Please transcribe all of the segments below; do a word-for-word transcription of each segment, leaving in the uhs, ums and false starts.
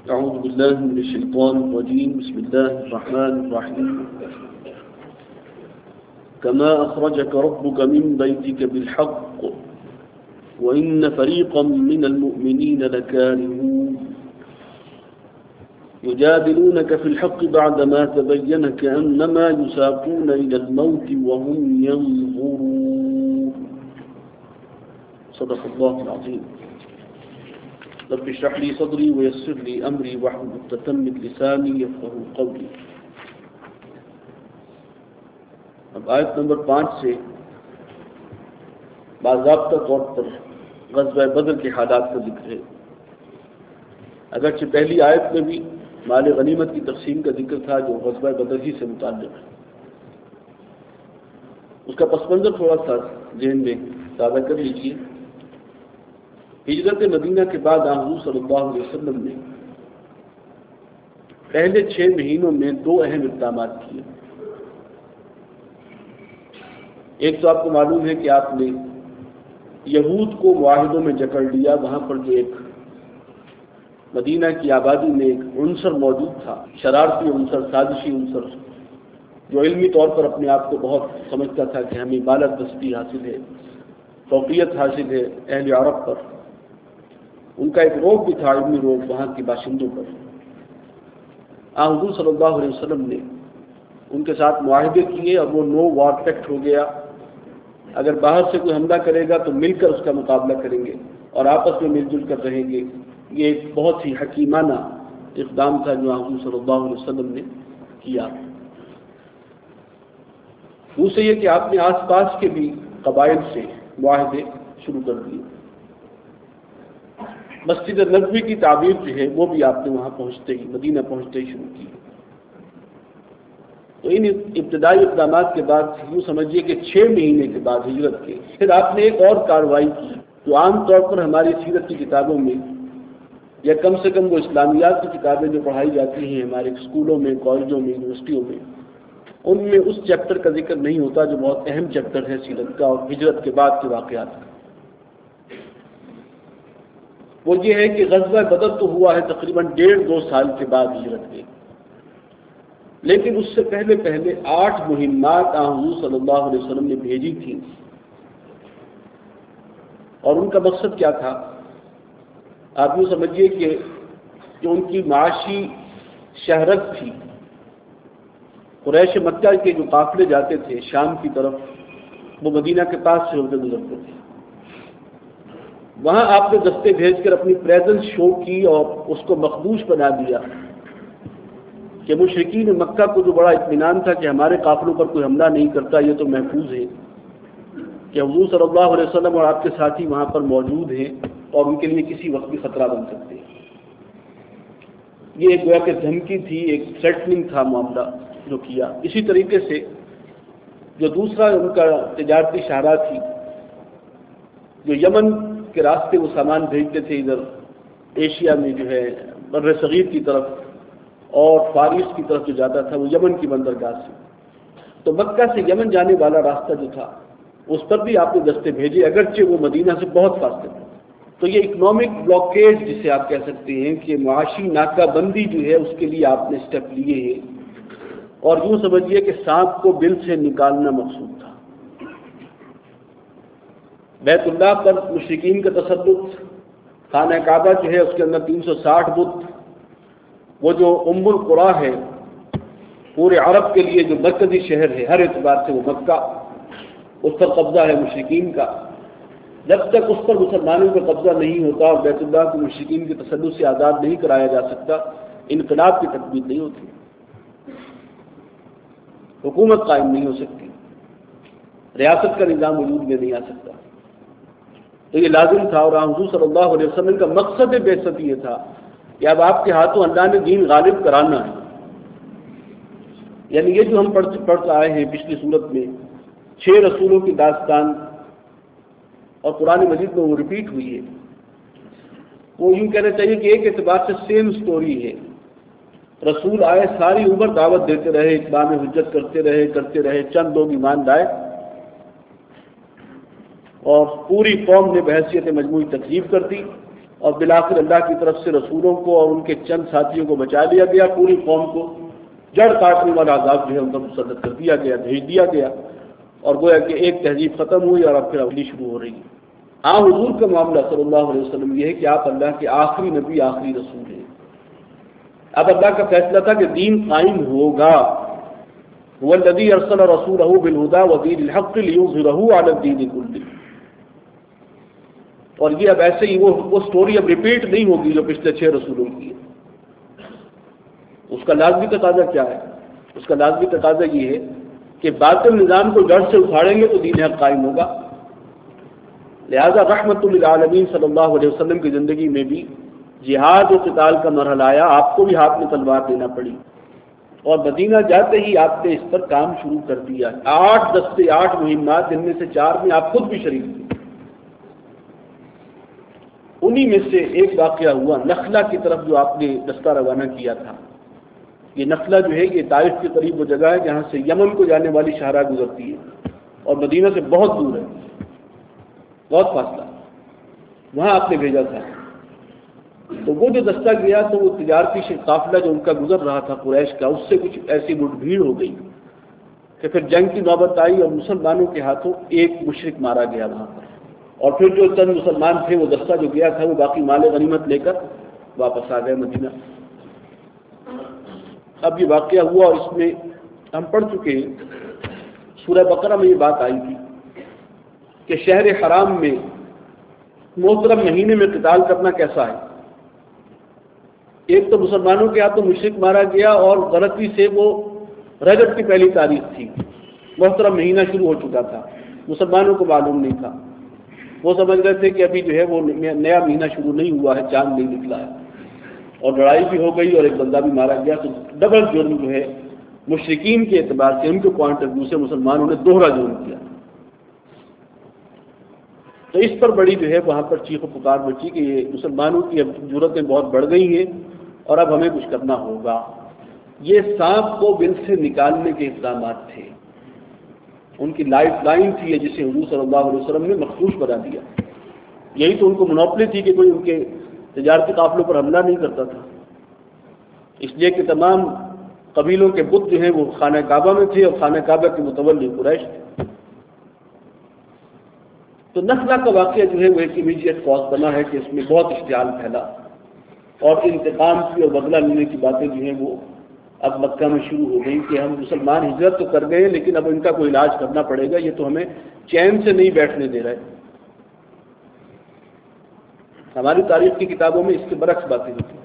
أعوذ بالله من الشيطان الرجيم بسم الله الرحمن الرحيم كما أخرجك ربك من بيتك بالحق وإن فريقا من المؤمنين لكارهون يجادلونك في الحق بعدما تبين كأنما يساقون إلى الموت وهم ينظرون صدق الله العظيم رب اشرح لي صدري ويسر لي أمري واحلل عقدة من لساني يفقهوا قولي. اب آیت نمبر پانچ سے باضابطہ طور پر غزوہ بدر کے حالات کا ذکر ہے. اگرچہ پہلی آیت میں بھی مال غنیمت کی تقسیم کا ذکر تھا جو غزوہ بدر ہی سے متعلق ہے. اس کا پس منظر تھوڑا سا ذہن میں تازہ کر لیجیے. ہجرت مدینہ کے بعد حضور صلی اللہ علیہ وسلم نے پہلے چھ مہینوں میں دو اہم اقدامات کیے. ایک تو آپ کو معلوم ہے کہ آپ نے یہود کو معاہدوں میں جکڑ لیا. وہاں پر جو ایک مدینہ کی آبادی میں ایک عنصر موجود تھا، شرارتی عنصر، سازشی عنصر، جو علمی طور پر اپنے آپ کو بہت سمجھتا تھا کہ ہمیں بالادستی حاصل ہے، فوقیت حاصل ہے اہل عرب پر. ان کا ایک روگ بھی تھا، علمی روگ وہاں کے باشندوں پر. آن حضور صلی اللہ علیہ وسلم نے ان کے ساتھ معاہدے کیے اور وہ نو وار پیکٹ ہو گیا. اگر باہر سے کوئی حملہ کرے گا تو مل کر اس کا مقابلہ کریں گے اور آپس میں مل جل کر رہیں گے. یہ ایک بہت ہی حکیمانہ اقدام تھا جو حضور صلی اللہ علیہ وسلم نے کیا. دوسرے یہ کہ آپ نے آس پاس کے بھی قبائل سے معاہدے شروع کر دیے. مسجد نبوی کی تعمیر جو ہے وہ بھی آپ نے وہاں پہنچتے ہی، مدینہ پہنچتے ہی شروع کی. تو ان ابتدائی اقدامات کے بعد یوں سمجھیے کہ چھ مہینے کے بعد ہجرت کے پھر آپ نے ایک اور کارروائی کی جو عام طور پر ہماری سیرت کی کتابوں میں یا کم سے کم وہ اسلامیات کی کتابیں جو پڑھائی جاتی ہیں ہمارے اسکولوں میں، کالجوں میں، یونیورسٹیوں میں، ان میں اس چیپٹر کا ذکر نہیں ہوتا جو بہت اہم چیپٹر ہے سیرت کا اور ہجرت کے بعد کے واقعات کا. وہ یہ ہے کہ غزوہ بدر تو ہوا ہے تقریباً ڈیڑھ دو سال کے بعد ہجرت کے، لیکن اس سے پہلے پہلے آٹھ مہمات حضور صلی اللہ علیہ وسلم نے بھیجی تھیں. اور ان کا مقصد کیا تھا؟ آپ یوں سمجھیے کہ جو ان کی معاشی شہرت تھی، قریش مکہ کے جو قافلے جاتے تھے شام کی طرف وہ مدینہ کے پاس سے ہوتے گزرتے تھے. وہاں آپ نے دستے بھیج کر اپنی پریزنس شو کی اور اس کو مخدوش بنا دیا کہ مشرکین مکہ کو جو بڑا اطمینان تھا کہ ہمارے قافلوں پر کوئی حملہ نہیں کرتا، یہ تو محفوظ ہے کہ حضور صلی اللہ علیہ وسلم اور آپ کے ساتھی وہاں پر موجود ہیں اور ان کے لیے کسی وقت بھی خطرہ بن سکتے ہیں. یہ ایک گویا کہ دھمکی تھی، ایک تھریٹننگ تھا معاملہ جو کیا. اسی طریقے سے جو دوسرا ان کا تجارتی شاہراہ تھی، جو یمن کے راستے وہ سامان بھیجتے تھے ادھر ایشیا میں جو ہے بر صغیر کی طرف اور فارس کی طرف جو جاتا تھا وہ یمن کی بندرگاہ سے. تو مکہ سے یمن جانے والا راستہ جو تھا اس پر بھی آپ نے دستے بھیجے، اگرچہ وہ مدینہ سے بہت فاصلے تھے. تو یہ اکنامک بلاکیج جسے آپ کہہ سکتے ہیں کہ معاشی ناکہ بندی جو ہے اس کے لیے آپ نے اسٹیپ لیے ہیں. اور یوں سمجھیے کہ سانپ کو بل سے نکالنا مقصود تھا. بیت اللہ پر مشرکین کا تسلط، خانہ کعبہ جو ہے اس کے اندر تین سو ساٹھ بت، وہ جو ام القریٰ ہے پورے عرب کے لیے جو مرکزی شہر ہے ہر اعتبار سے وہ مکہ، اس پر قبضہ ہے مشرکین کا. جب تک اس پر مسلمانوں کا قبضہ نہیں ہوتا اور بیت اللہ کو مشرکین کے تسلط سے آزاد نہیں کرایا جا سکتا، انقلاب کی تکمیل نہیں ہوتی، حکومت قائم نہیں ہو سکتی، ریاست کا نظام وجود میں نہیں آ سکتا. تو یہ لازم تھا. اور حضور صلی اللہ علیہ وسلم کا مقصد بعثت یہ تھا کہ اب آپ کے ہاتھوں اللہ نے دین غالب کرانا ہے. یعنی یہ جو ہم پڑھ پڑھ آئے ہیں پچھلی صورت میں چھ رسولوں کی داستان اور قرآن مجید میں وہ ریپیٹ ہوئی ہے، وہ یوں کہنا چاہیے کہ ایک اعتبار سے سیم سٹوری ہے. رسول آئے، ساری عمر دعوت دیتے رہے، اقدام حجت کرتے رہے کرتے رہے چند لوگ ایمان لائے اور پوری قوم نے بحیثیت مجموعی تکذیب کر دی. اور بالآخر اللہ کی طرف سے رسولوں کو اور ان کے چند ساتھیوں کو بچا لیا گیا، پوری قوم کو جڑ کاٹنے والا عذاب جو ہے ان کا مسلط کر دیا گیا، بھیج دیا گیا، اور گویا کہ ایک تہذیب ختم ہوئی اور اب پھر اگلی شروع ہو رہی ہے۔ ہاں حضور کا معاملہ صلی اللہ علیہ وسلم یہ ہے کہ آپ اللہ کے آخری نبی، آخری رسول ہیں۔ اب اللہ کا فیصلہ تھا کہ دین قائم ہوگا۔ هو الذی ارسل رسولہ بالہدی ودین الحق لیظہرہ علی الدین کلہ۔ اور یہ اب ایسے ہی وہ وہ سٹوری اب ریپیٹ نہیں ہوگی جو پچھلے چھ رسولوں کی ہے۔ اس کا لازمی تقاضا کیا ہے؟ اس کا لازمی تقاضا یہ ہے کہ باطل نظام کو جڑ سے اکھاڑیں گے تو دین حق قائم ہوگا۔ لہذا رحمت للعالمین صلی اللہ علیہ وسلم کی زندگی میں بھی جہاد و قتال کا مرحلہ آیا، آپ کو بھی ہاتھ میں تلوار دینا پڑی، اور مدینہ جاتے ہی آپ نے اس پر کام شروع کر دیا۔ آٹھ دستے، آٹھ مہمات، جن میں سے چار میں آپ خود بھی شریک تھے۔ انہی میں سے ایک واقعہ ہوا نخلا کی طرف جو آپ نے دستہ روانہ کیا تھا۔ یہ نخلا جو ہے یہ طائف کے قریب وہ جگہ ہے جہاں سے یمن کو جانے والی شاہراہ گزرتی ہے اور مدینہ سے بہت دور ہے، بہت فاصلہ، وہاں آپ نے بھیجا تھا۔ تو وہ جو دستہ گیا تو وہ تجارتی قافلہ جو ان کا گزر رہا تھا قریش کا، اس سے کچھ ایسی مٹ بھیڑ ہو گئی کہ پھر جنگ کی نوبت آئی اور مسلمانوں کے ہاتھوں ایک مشرک مارا گیا وہاں پر، اور پھر جو چند مسلمان تھے وہ دستہ جو گیا تھا وہ باقی مال غنیمت لے کر واپس آ گئے مدینہ۔ اب یہ واقعہ ہوا اور اس میں ہم پڑھ چکے ہیں، سورہ بقرہ میں یہ بات آئی تھی کہ شہر حرام میں محترم مہینے میں قتال کرنا کیسا ہے۔ ایک تو مسلمانوں کے ہاتھوں مشرک مارا گیا، اور غلطی سے وہ رجب کی پہلی تاریخ تھی، محترم مہینہ شروع ہو چکا تھا، مسلمانوں کو معلوم نہیں تھا، وہ سمجھ رہے تھے کہ ابھی جو ہے وہ نیا مہینہ شروع نہیں ہوا ہے، چاند نہیں نکلا ہے، اور لڑائی بھی ہو گئی اور ایک بندہ بھی مارا گیا۔ تو ڈبل جرم جو ہے مشرکین کے اعتبار سے، ان کے پوائنٹ آف ویو سے مسلمانوں نے دوہرا جرم کیا۔ تو اس پر بڑی جو ہے وہاں پر چیخ و پکار مچی کہ یہ مسلمانوں کی اب ضرورتیں بہت بڑھ گئی ہیں اور اب ہمیں کچھ کرنا ہوگا۔ یہ سانپ کو بل سے نکالنے کے اقدامات تھے، ان کی لائف لائن تھی یہ، جسے حضور صلی اللہ علیہ وسلم نے مخصوص بنا دیا۔ یہی تو ان کو منوپلی تھی کہ کوئی ان کے تجارتی قافلوں پر حملہ نہیں کرتا تھا، اس لیے کہ تمام قبیلوں کے بت جو ہیں وہ خانہ کعبہ میں تھے اور خانہ کعبہ کے متولی قریش تھے۔ تو نخلا کا واقعہ جو ہے وہ ایک امیڈیٹ کاز بنا ہے کہ اس میں بہت اشتعال پھیلا، اور انتقام کی اور بدلہ لینے کی باتیں جو ہیں وہ اب مکہ میں شروع ہو گئی کہ ہم مسلمان ہجرت تو کر گئے لیکن اب ان کا کوئی علاج کرنا پڑے گا، یہ تو ہمیں چین سے نہیں بیٹھنے دے رہے۔ ہماری تاریخ کی کتابوں میں اس کے برعکس باتیں ہوتی ہیں۔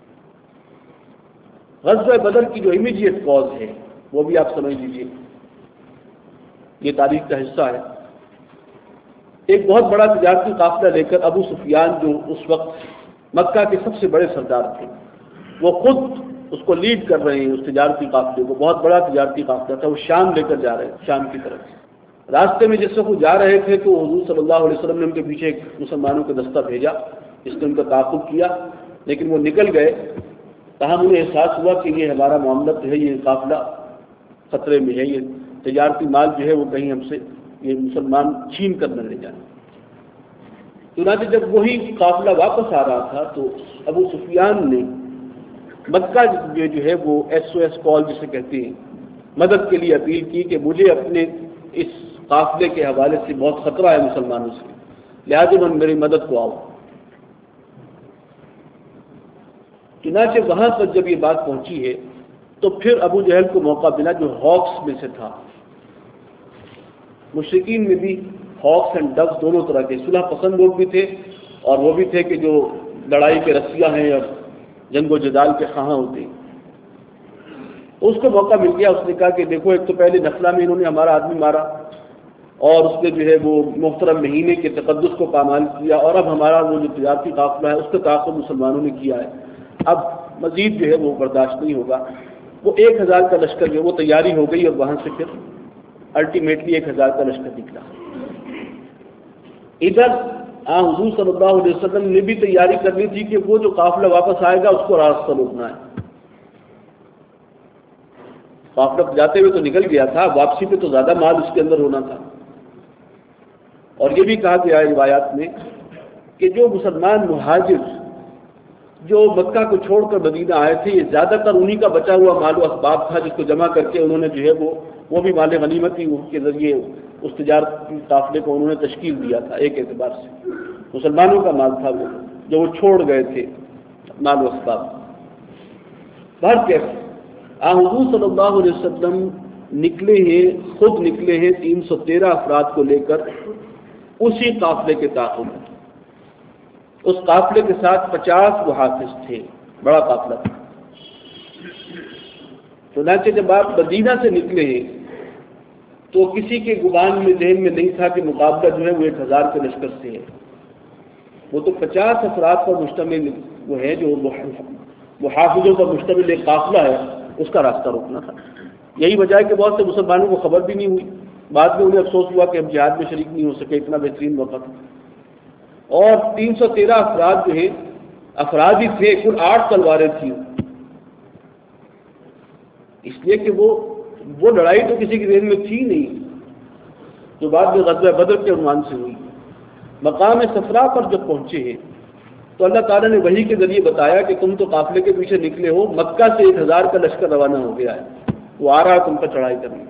غزوہ بدر کی جو امیڈیٹ کاز ہے وہ بھی آپ سمجھ لیجیے، یہ تاریخ کا حصہ ہے۔ ایک بہت بڑا تجارتی قافلہ لے کر ابو سفیان جو اس وقت مکہ کے سب سے بڑے سردار تھے، وہ خود اس کو لیڈ کر رہے ہیں، اس تجارتی قافلے کو، بہت بڑا تجارتی قافلہ تھا، وہ شام لے کر جا رہے ہیں، شام کی طرف۔ راستے میں جس وقت وہ جا رہے تھے تو حضور صلی اللہ علیہ وسلم نے ان کے پیچھے ایک مسلمانوں کا دستہ بھیجا، اس نے ان کا تعاقب کیا، لیکن وہ نکل گئے۔ تاہم انہیں احساس ہوا کہ یہ ہمارا معاملہ جو ہے یہ قافلہ خطرے میں ہے، یہ تجارتی مال جو ہے وہ کہیں ہم سے یہ مسلمان چھین کر نہ لے جائیں۔ چنانچہ جب وہی قافلہ واپس آ رہا تھا تو ابو سفیان نے مکہ جو ہے وہ ایس او ایس کال جسے کہتے ہیں، مدد کے لیے اپیل کی کہ مجھے اپنے اس قافلے کے حوالے سے بہت خطرہ ہے مسلمانوں سے، لہٰذا من میری مدد کو آؤ۔ چنانچہ وہاں پر جب یہ بات پہنچی ہے تو پھر ابو جہل کو موقع ملا جو ہاکس میں سے تھا۔ مشرکین میں بھی ہاکس اینڈ ڈوز دونوں طرح کے صلح پسند لوگ بھی تھے، اور وہ بھی تھے کہ جو لڑائی کے رسیہ ہیں اور جنگ و جدال کے خواہاں ہوتے ہیں۔ اس کو موقع مل گیا، اس نے کہا کہ دیکھو ایک تو پہلے نخلا میں انہوں نے ہمارا آدمی مارا اور اس نے جو ہے وہ محترم مہینے کے تقدس کو پامال کیا، اور اب ہمارا وہ جو تجارتی قافلہ ہے اس کا تعاقب مسلمانوں نے کیا ہے، اب مزید جو ہے وہ برداشت نہیں ہوگا۔ وہ ایک ہزار کا لشکر جو وہ تیاری ہو گئی، اور وہاں سے پھر الٹیمیٹلی ایک ہزار کا لشکر نکلا۔ ادھر ہاں حضور صلی اللہ علیہ وسلم نے بھی تیاری کرنی تھی کہ وہ جو قافلہ واپس آئے گا اس کو راستہ روکنا ہے۔ قافلہ جاتے ہوئے تو نکل گیا تھا، واپسی پہ تو زیادہ مال اس کے اندر ہونا تھا۔ اور یہ بھی کہا گیا ہے روایات میں کہ جو مسلمان مہاجر جو مکہ کو چھوڑ کر مدینہ آئے تھے، یہ زیادہ تر انہی کا بچا ہوا مال و اسباب تھا جس کو جمع کر کے انہوں نے جو ہے وہ وہ بھی مال غنیمت ہی کے ذریعے اس تجارتی قافلے کو انہوں نے تشکیل دیا تھا۔ ایک اعتبار سے مسلمانوں کا مال تھا وہ جو وہ چھوڑ گئے تھے مال و اسباب۔ بہر کیف آن حضور صلی اللہ علیہ وسلم نکلے ہیں، خود نکلے ہیں تین سو تیرہ افراد کو لے کر اسی قافلے کے تعاقب۔ اس قافلے کے ساتھ پچاس محافظ تھے، بڑا قافلہ تھا۔ چنانچہ جب آپ مدینہ سے نکلے ہیں تو کسی کے گمان میں ذہن میں نہیں تھا کہ مقابلہ جو ہے وہ ایک ہزار کے لشکر سے ہے، وہ تو پچاس افراد پر مشتمل وہ ہے جو محافظوں پر مشتمل ایک قافلہ ہے، اس کا راستہ روکنا تھا۔ یہی وجہ ہے کہ بہت سے مسلمانوں کو خبر بھی نہیں ہوئی، بعد میں انہیں افسوس ہوا کہ ہم جہاد میں شریک نہیں ہو سکے، اتنا بہترین موقع تھا۔ اور تین سو تیرہ افراد جو ہیں افراد ہی تھے، کل آٹھ تلواریں تھیں، اس لیے کہ وہ وہ لڑائی تو کسی کے ذہن میں تھی نہیں جو بعد میں غزوہ بدر کے عنوان سے ہوئی۔ مقام صفرا پر جب پہنچے ہیں تو اللہ تعالیٰ نے وحی کے ذریعے بتایا کہ تم تو قافلے کے پیچھے نکلے ہو، مکہ سے ایک ہزار کا لشکر روانہ ہو گیا ہے، وہ آ رہا ہے تم پر چڑھائی کرنے۔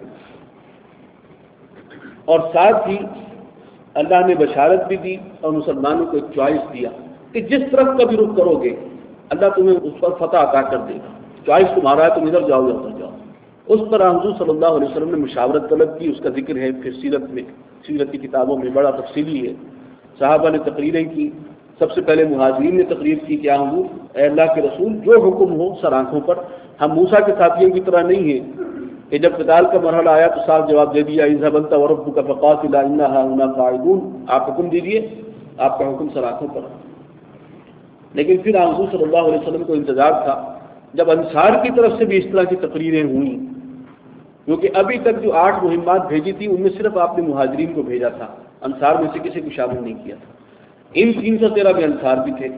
اور ساتھ ہی اللہ نے بشارت بھی دی اور مسلمانوں کو ایک چوائس دیا کہ جس طرف کا بھی رخ کرو گے اللہ تمہیں اس پر فتح عطا کر دے گا، چوائس تمہارا ہے، تم ادھر جاؤ یا ادھر جاؤ۔ اس پر حضور صلی اللہ علیہ وسلم نے مشاورت طلب کی، اس کا ذکر ہے پھر سیرت میں، سیرت کی کتابوں میں بڑا تفصیلی ہے۔ صحابہ نے تقریریں کی، سب سے پہلے مہاجرین نے تقریر کی کہ حضور اے اللہ کے رسول جو حکم ہو سر آنکھوں پر، ہم موسیٰ کے ساتھیوں کی طرح نہیں ہیں کہ جب قتال کا مرحلہ آیا تو صاف جواب دے دیا اذهب انت وربك فقاتلا انا هنا قاعدون، آپ حکم دیجیے، آپ کا حکم سر آنکھوں پر۔ لیکن پھر حضور صلی اللہ علیہ وسلم کو انتظار تھا جب انصار کی طرف سے بھی اس طرح کی تقریریں ہوئیں، کیونکہ ابھی تک جو آٹھ مہمات بھیجی تھی ان میں صرف آپ نے مہاجرین کو بھیجا تھا، انصار میں سے کسی کو شامل نہیں کیا تھا۔ ان تین سو تیرہ میں انصار بھی تھے،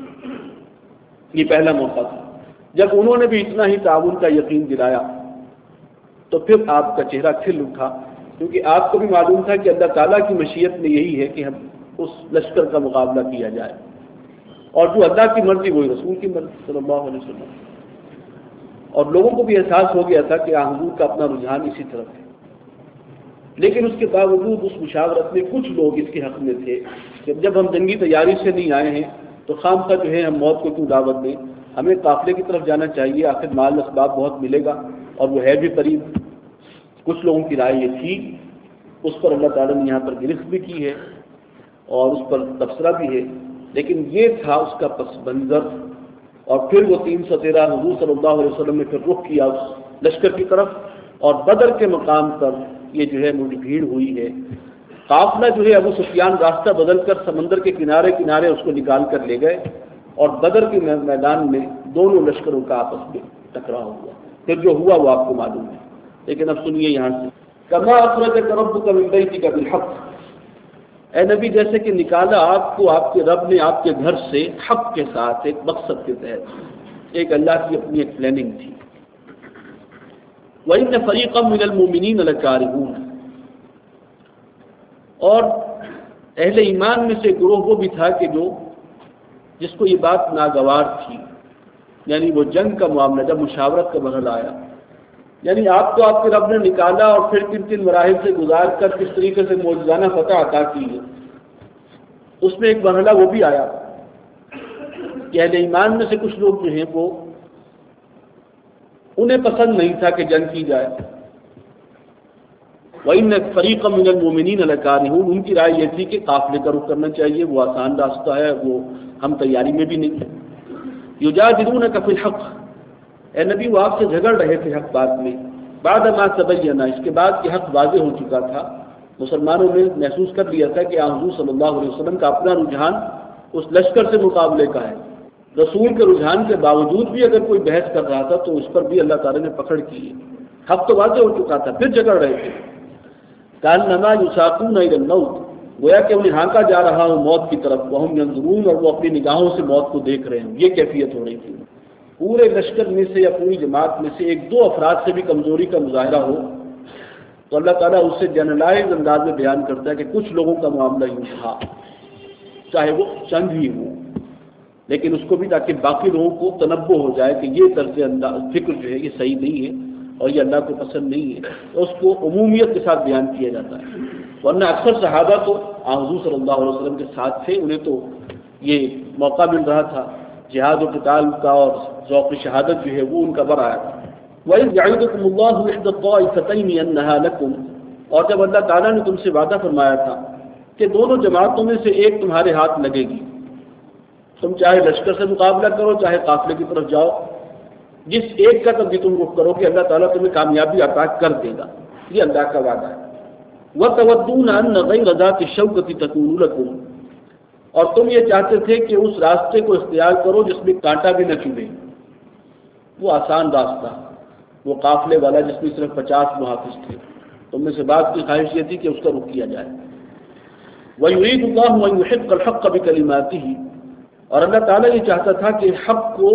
یہ پہلا موقع تھا۔ جب انہوں نے بھی اتنا ہی تعاون کا یقین دلایا تو پھر آپ کا چہرہ کھل اٹھا، کیونکہ آپ کو بھی معلوم تھا کہ اللہ تعالیٰ کی مشیت میں یہی ہے کہ ہم اس لشکر کا مقابلہ کیا جائے، اور جو اللہ کی مرضی وہی رسول کی مرضی صلی اللہ علیہ وسلم۔ اور لوگوں کو بھی احساس ہو گیا تھا کہ حضور کا اپنا رجحان اسی طرف ہے، لیکن اس کے باوجود اس مشاورت میں کچھ لوگ اس کے حق میں تھے کہ جب ہم جنگی تیاری سے نہیں آئے ہیں تو خام کا جو ہے ہم موت کو کیوں دعوت دیں، ہمیں قافلے کی طرف جانا چاہیے، آخر مال اسباب بہت ملے گا اور وہ ہے بھی قریب۔ کچھ لوگوں کی رائے یہ تھی، اس پر اللہ تعالیٰ نے یہاں پر گرفت بھی کی ہے اور اس پر تبصرہ بھی ہے، لیکن یہ تھا اس کا پس منظر۔ اور پھر وہ تین سو تیرہ حضور صلی اللہ علیہ وسلم نے پھر رخ کیا اس لشکر کی طرف، اور بدر کے مقام پر یہ جو ہے مجھ بھیڑ ہوئی ہے۔ قافلہ جو ہے ابو سفیان راستہ بدل کر سمندر کے کنارے کنارے اس کو نکال کر لے گئے، اور بدر کے میدان میں دونوں لشکروں کا آپس میں ٹکراؤ ہوا۔ پھر جو ہوا وہ آپ کو معلوم ہے، لیکن اب سنیے یہاں سے کما اخرجک ربک من بیتک بالحق، اے نبی جیسے کہ نکالا آپ کو آپ کے رب نے آپ کے گھر سے حق کے ساتھ، ایک مقصد کے تحت، ایک اللہ کی اپنی ایک پلاننگ تھی۔ وَإِنَّ فَرِيقًا مِنَ الْمُؤْمِنِينَ لَكَارِهُونَ، اور اہل ایمان میں سے گروہ وہ بھی تھا کہ جو جس کو یہ بات ناگوار تھی، یعنی وہ جنگ کا معاملہ جب مشاورت کا مرحلہ آیا، یعنی آپ کو آپ کے رب نے نکالا اور پھر کن کن مراحل سے گزار کر کس طریقے سے معجزانہ فتح عطا کی ہے، اس میں ایک مرحلہ وہ بھی آیا کہ اہل ایمان میں سے کچھ لوگ جو ہیں وہ انہیں پسند نہیں تھا کہ جنگ کی جائے۔ وَإِنَّ فَرِيقًا مِنَ الْمُؤْمِنِينَ لَكَارِهُونَ، ان کی رائے یہ تھی کہ قافلے کا رخ کرنا چاہیے، وہ آسان راستہ ہے، وہ ہم تیاری میں بھی نہیں ہیں۔ یجادلونک فی الحق، اے نبی وہ آپ سے جھگڑ رہے تھے حق بات میں، بعد ما تبین، اس کے بعد کہ حق واضح ہو چکا تھا، مسلمانوں نے محسوس کر لیا تھا کہ حضور صلی اللہ علیہ وسلم کا اپنا رجحان اس لشکر سے مقابلے کا ہے۔ رسول کے رجحان کے باوجود بھی اگر کوئی بحث کر رہا تھا تو اس پر بھی اللہ تعالیٰ نے پکڑ کی ہے، حق تو واضح ہو چکا تھا، پھر جھگڑ رہے تھے۔ کانما یساقون الی الموت، گویا کہ انہیں ہانکا جا رہا ہوں موت کی طرف، وہم ینظرون، اور وہ اپنی نگاہوں سے موت کو دیکھ رہے ہیں، یہ کیفیت ہو رہی تھی۔ پورے لشکر میں سے یا پوری جماعت میں سے ایک دو افراد سے بھی کمزوری کا مظاہرہ ہو تو اللہ تعالیٰ اس سے جنرلائز انداز میں بیان کرتا ہے کہ کچھ لوگوں کا معاملہ یوں تھا۔ چاہے وہ چند ہی ہوں، لیکن اس کو بھی تاکہ باقی لوگوں کو تنبہ ہو جائے کہ یہ طرز انداز فکر جو ہے یہ صحیح نہیں ہے اور یہ اللہ کو پسند نہیں ہے، تو اس کو عمومیت کے ساتھ بیان کیا جاتا ہے۔ ورنہ اکثر صحابہ تو حضور صلی اللہ علیہ وسلم کے ساتھ تھے، انہیں تو یہ موقع مل رہا تھا جہاد و قتال کا، اور ذوق شہادت جو ہے وہ ان کا بر آیا تھا۔ وَإِذْ يَعِدُكُمُ اللَّهُ إِحْدَى الطَّائِفَتَيْنِ أَنَّهَا لَكُمْ، اور جب اللہ تعالیٰ نے تم سے وعدہ فرمایا تھا کہ دونوں جماعتوں میں سے ایک تمہارے ہاتھ لگے گی، تم چاہے لشکر سے مقابلہ کرو چاہے قافلے کی طرف جاؤ، جس ایک کا تب بھی تم رخ کرو کہ اللہ تعالیٰ تمہیں کامیابی عطا کر دے گا، یہ اللہ کا وعدہ ہے۔ وَتَوَدُّونَ أَنَّ غَيْرَ ذَاتِ الشَّوْكَةِ تَكُونُ لَكُمْ، اور تم یہ چاہتے تھے کہ اس راستے کو اختیار کرو جس میں کانٹا بھی نہ چبھے، وہ آسان راستہ، وہ قافلے والا جس میں صرف پچاس محافظ تھے، تم میں سے بعض کی خواہش یہ تھی کہ اس کا رخ کیا جائے۔ وَيُرِيدُ اللَّهُ أَن يُحِقَّ الْحَقَّ بِكَلِمَاتِهِ، اور اللہ تعالیٰ یہ چاہتا تھا کہ حق کو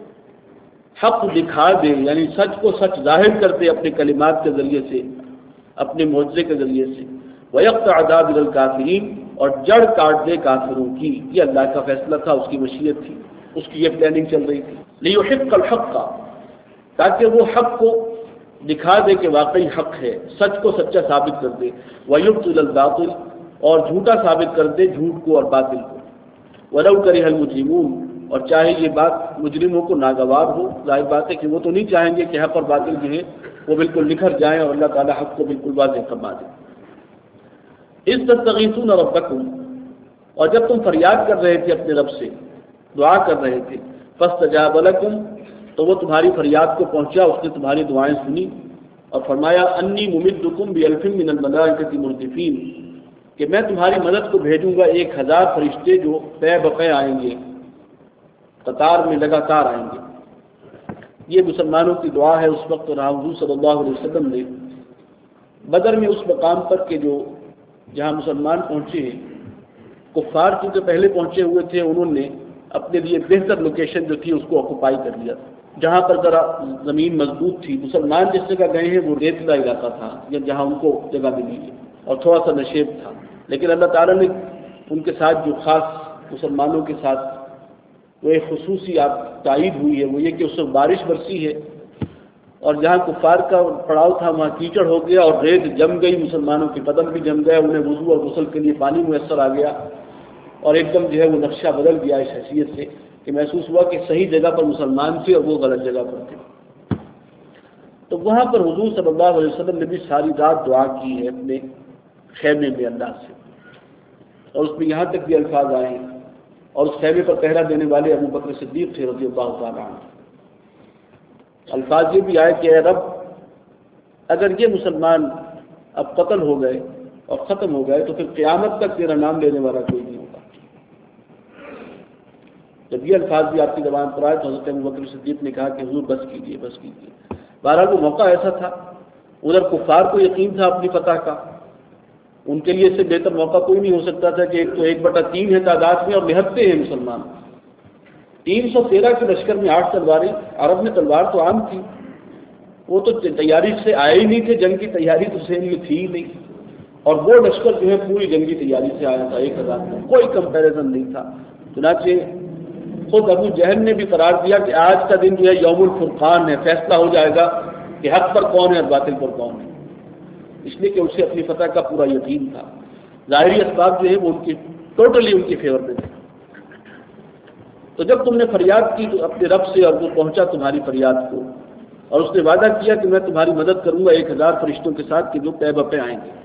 حق دکھا دے، یعنی سچ کو سچ ظاہر کر دے اپنے کلمات کے ذریعے سے، اپنے معجزے کے ذریعے سے۔ وَيَقْطَعَ دَابِرَ الْكَافِرِينَ، اور جڑ کاٹ دے کافروں کی، یہ اللہ کا فیصلہ تھا، اس کی مشیت تھی، اس کی یہ پلاننگ چل رہی تھی۔ لِيُحِقَّ الْحَقَّ، تاکہ وہ حق کو دکھا دے کہ واقعی حق ہے، سچ کو سچا ثابت کر دے۔ وَيُبْطِلَ الْبَاطِلَ، اور جھوٹا ثابت کر دے جھوٹ کو اور باطل کو۔ وَلَوْ كَرِهَ الْمُجْرِمُونَ، اور چاہے یہ بات مجرموں کو ناگوار ہو، ظاہر بات ہے کہ وہ تو نہیں چاہیں گے کہ حق اور باطل جو ہے وہ بالکل نکھر جائیں اور اللہ تعالیٰ حق کو بالکل واضح فرما دے۔ اِذْ تَسْتَغِیثُونَ رَبَّکُمْ، اور جب تم فریاد کر رہے تھے اپنے رب سے، دعا کر رہے تھے، فَاسْتَجَابَ لَکُمْ، تو وہ تمہاری فریاد کو پہنچا، اس نے تمہاری دعائیں سنی اور فرمایا انی ممدکم بِأَلْفٍ مِّنَ الْمَلَائِکَةِ مُرْدِفِینَ، کہ میں تمہاری مدد کو بھیجوں گا ایک ہزار فرشتے جو پے بپے آئیں گے، قطار میں لگاتار آئیں گے۔ یہ مسلمانوں کی دعا ہے اس وقت، اور حضور صلی اللہ علیہ وسلم نے بدر میں اس مقام پر کہ جو جہاں مسلمان پہنچے ہیں، کفار کیونکہ پہلے پہنچے ہوئے تھے، انہوں نے اپنے لیے بہتر لوکیشن جو تھی اس کو آکوپائی کر لیا تھا، جہاں پر ذرا زمین مضبوط تھی۔ مسلمان جس جگہ گئے ہیں وہ ریتلا علاقہ تھا، یا جہاں ان کو جگہ ملی ہے، اور تھوڑا سا نشیب تھا، لیکن اللہ تعالیٰ نے ان کے ساتھ جو خاص مسلمانوں کے ساتھ وہ ایک خصوصی آپ تائید ہوئی ہے، وہ یہ کہ اس وقت بارش برسی ہے، اور جہاں کفار کا پڑاؤ تھا وہاں کیچڑ ہو گیا اور ریت جم گئی، مسلمانوں کے بدن بھی جم گیا، انہیں وضو اور غسل کے لیے پانی میسر آ گیا، اور ایک دم جو ہے وہ نقشہ بدل گیا اس حیثیت سے کہ محسوس ہوا کہ صحیح جگہ پر مسلمان تھے اور وہ غلط جگہ پر تھے۔ تو وہاں پر حضور صلی اللہ علیہ وسلم نے بھی ساری رات دعا کی ہے اپنے خیمے میں اللہ سے، اور اس میں یہاں تک بھی الفاظ آئے ہیں، اور اس خیمے پر پہرا دینے والے ابو بکر صدیق تھے رضی اللہ تعالیٰ عنہ۔ الفاظ یہ بھی آئے کہ اے رب، اگر یہ مسلمان اب قتل ہو گئے اور ختم ہو گئے تو پھر قیامت تک تیرا نام لینے والا کوئی نہیں ہوگا۔ جب یہ الفاظ بھی آپ کی زبان پر آئے تو حضرت ابو بکر صدیق نے کہا کہ حضور بس کیجیے بس کیجیے۔ بہرحال وہ موقع ایسا تھا، ادھر کفار کو یقین تھا اپنی فتح کا، ان کے لیے اس سے بہتر موقع کوئی نہیں ہو سکتا تھا کہ ایک تو ایک بٹا تین ہے تعداد میں اور نہتے ہیں مسلمان، تین سو تیرہ کے لشکر میں آٹھ تلواریں، عرب میں تلوار تو عام تھی، وہ تو تیاری سے آئے ہی نہیں تھے، جنگ کی تیاری تو ذہن میں تھی ہی نہیں، اور وہ لشکر جو ہے پوری جنگی تیاری سے آیا تھا، ایک ہزار کا کوئی کمپیریزن نہیں تھا۔ چنانچہ خود ابو جہل نے بھی قرار دیا کہ آج کا دن جو ہے یوم الفرقان ہے، فیصلہ ہو جائے گا کہ حق پر کون ہے اور باطل پر کون ہے، اس لیے کہ اسے اپنی فتح کا پورا یقین تھا۔ ظاہری اسباب جو ہے وہ ان کی ٹوٹلی ان کی فیور میں تھے۔ تو جب تم نے فریاد کی تو اپنے رب سے، اور وہ پہنچا تمہاری فریاد کو، اور اس نے وعدہ کیا کہ میں تمہاری مدد کروں گا ایک ہزار فرشتوں کے ساتھ کہ جو پے بپے آئیں گے۔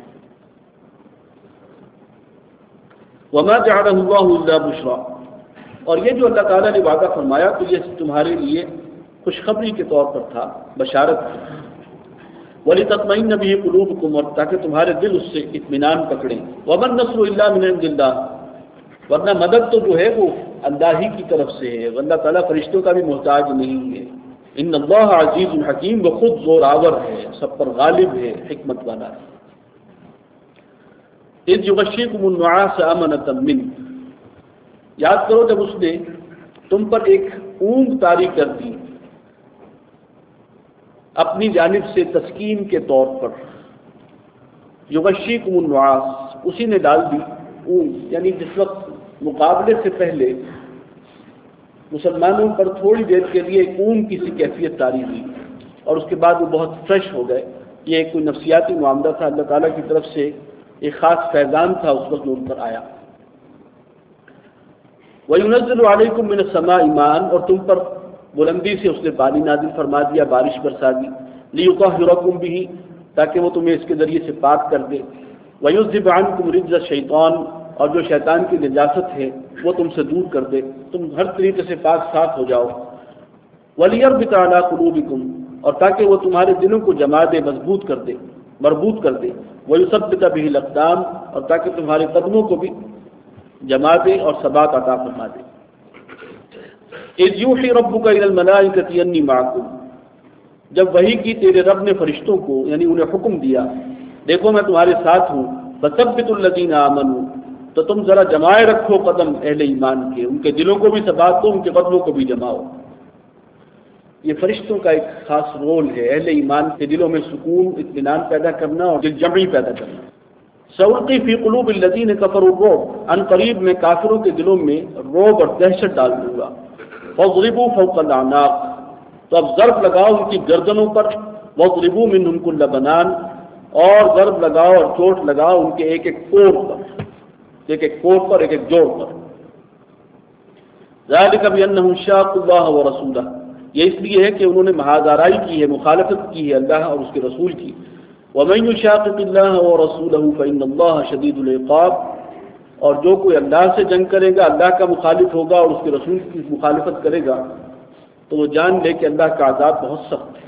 وما جعلہ اللہ الا بشرا، اور یہ جو اللہ تعالیٰ نے وعدہ فرمایا تو یہ تمہارے لیے خوشخبری کے طور پر تھا، بشارت تھی۔ وَلِتَطْمَئِنَّ بِهِ قُلُوبُكُمْ، اور تاکہ تمہارے دل اس سے اطمینان پکڑیں۔ وَمَا النَّصْرُ إِلَّا مِنْ عِنْدِ اللَّهِ، ورنہ مدد تو جو ہے وہ اللہ ہی کی طرف سے ہے، اللہ تعالیٰ فرشتوں کا بھی محتاج نہیں ہے۔ ان اللہ عزیز الحکیم، وہ خود زور آور ہے، سب پر غالب ہے، حکمت والا ہے۔ اذ یغشیکم النعاس امنۃ منہ، یاد کرو جب اس نے تم پر ایک اونگ طاری کر دی اپنی جانب سے تسکین کے طور پر۔ یغشیکم النعاس، اسی نے ڈال دی اونگ، یعنی جس وقت مقابلے سے پہلے مسلمانوں پر تھوڑی دیر کے لیے اون کی سی کیفیت طاری ہوئی اور اس کے بعد وہ بہت فریش ہو گئے. یہ ایک کوئی نفسیاتی معاملہ تھا، اللہ تعالیٰ کی طرف سے ایک خاص فیضان تھا اس وقت ان پر آیا. وَيُنَزِّلُ عَلَيْكُم مِّنَ السَّمَاءِ مَاءً، اور تم پر بلندی سے اس نے پانی نازل فرما دیا، بارش برسا دی. لِيُطَهِّرَكُم بِهِ، تاکہ وہ تمہیں اس کے ذریعے سے پاک کر دے. وَيُذْهِبْ عَنكُمْ رِجْزَ الشَّيْطَانِ، اور جو شیطان کی نجاست ہے وہ تم سے دور کر دے، تم ہر طریقے سے پاک صاف ہو جاؤ. وَلِيَرْبِطَ عَلَىٰ قُلُوبِكُمْ، اور تاکہ وہ تمہارے دلوں کو جما دے، مضبوط کر دے، مربوط کر دے. وَيُثَبِّتَ بِهِ الْأَقْدَامَ، اور تاکہ تمہارے قدموں کو بھی جما دے اور ثبات عطا فرما دے. اِذْ يُوحِي رَبُّكَ إِلَى الْمَلَائِكَةِ أَنِّي مَعَكُمْ، جب وحی کی تیرے رب نے فرشتوں کو یعنی انہیں حکم دیا، دیکھو میں تمہارے ساتھ ہوں. فَثَبِّتُوا الَّذِينَ آمَنُوا، تو تم ذرا جمائے رکھو قدم اہل ایمان کے، ان کے دلوں کو بھی ثبات دو، ان کے قدموں کو بھی جماؤ. یہ فرشتوں کا ایک خاص رول ہے، اہل ایمان کے دلوں میں سکون، اطمینان پیدا کرنا اور دل جمعی پیدا کرنا. سَأُلْقِي فِي قُلُوبِ الَّذِينَ كَفَرُوا الرُّعْبَ، ان قریب میں کافروں کے دلوں میں رعب اور دہشت ڈال دوں گا. فَاضْرِبُوا فَوْقَ الْأَعْنَاقِ، تو اب ضرب لگاؤ ان کی گردنوں پر. وَاضْرِبُوا مِنْهُمْ كُلَّ بَنَانٍ، اور ضرب لگاؤ اور چوٹ لگاؤ ان کے ایک ایک کوڑ پر، ایک ایک کوڑ پر، ایک ایک جوڑ پر. ذَلِكَ بِأَنَّهُمْ شَاقُّوا اللَّهَ وَرَسُولَهُ، یہ اس لیے ہے کہ انہوں نے محاذارائی کی ہے، مخالفت کی ہے اللہ اور اس کے رسول کی. وَمَن يُشَاقِقِ اللَّهَ وَرَسُولَهُ فَإِنَّ اللَّهَ شَدِيدُ الْعِقَابِ، اور جو کوئی اللہ سے جنگ کرے گا، اللہ کا مخالف ہوگا اور اس کے رسول کی مخالفت کرے گا، تو وہ جان لے کہ اللہ کا عذاب بہت سخت ہے.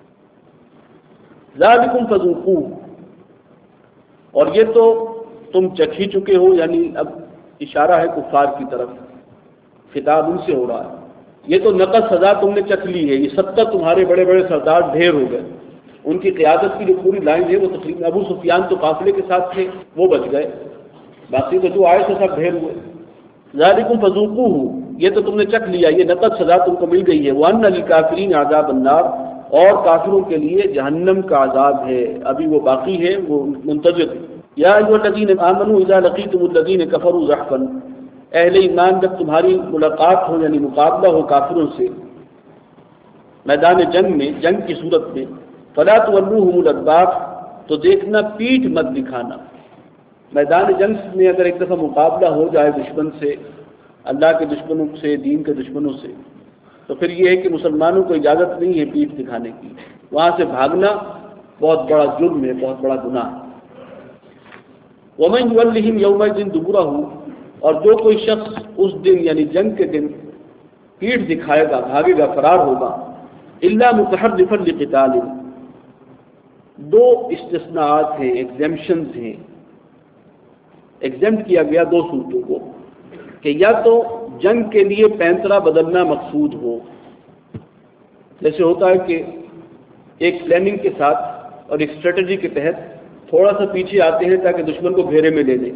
ذَلِكُمْ فَذُوقُوهُ، اور یہ تو تم چکھ ہی چکے ہو، یعنی اب اشارہ ہے کفار کی طرف، خطاب ان سے ہو رہا ہے. یہ تو نقد سزا تم نے چکھ لی ہے. یہ ستر تمہارے بڑے بڑے سردار ڈھیر ہو گئے، ان کی قیادت کی جو پوری لائن ہے وہ تقریباً ابو سفیان تو قافلے کے ساتھ تھے، وہ بچ گئے، باقی تو جو آئے تھے سب ڈھیر ہوئے. ذَلِكُمْ فَذُوقُوهُ، یہ تو تم نے چکھ لیا، یہ نقد سزا تم کو مل گئی ہے. وَأَنَّ لِلْكَافِرِينَ عَذَابَ النَّارِ، اور کافروں کے لیے جہنم کا عذاب ہے، ابھی وہ باقی ہے، وہ منتظر ہے. یا ایھا الذین آمنوا اذا لقیتم الذین کفروا زحفا، اہل ایمان جب تمہاری ملاقات ہو یعنی مقابلہ ہو کافروں سے میدان جنگ میں، جنگ کی صورت میں، فلا تولوہم الادبار، تو دیکھنا پیٹھ مت دکھانا. میدان جنگ میں اگر ایک دفعہ مقابلہ ہو جائے دشمن سے، اللہ کے دشمنوں سے، دین کے دشمنوں سے، تو پھر یہ ہے کہ مسلمانوں کو اجازت نہیں ہے پیٹھ دکھانے کی. وہاں سے بھاگنا بہت بڑا جرم ہے، بہت بڑا گناہ ہے. وَمَنْ يُوَلِّهِمْ يَوْمَئِذٍ دُبُرَهُ، اور جو کوئی شخص اس دن یعنی جنگ کے دن پیٹھ دکھائے گا، بھاگے گا، فرار ہوگا، إِلَّا مُتَحَرِّفًا لِقِتَالٍ، دو استثناءات ہیں، ایگزیمپشنز ہیں. ایگزیمپٹ کیا گیا دو صورتوں کو، کہ یا تو جنگ کے لیے پینترا بدلنا مقصود ہو، جیسے ہوتا ہے کہ ایک پلاننگ کے ساتھ اور ایک اسٹریٹجی کے تحت تھوڑا سا پیچھے آتے ہیں تاکہ دشمن کو گھیرے میں لے لیں.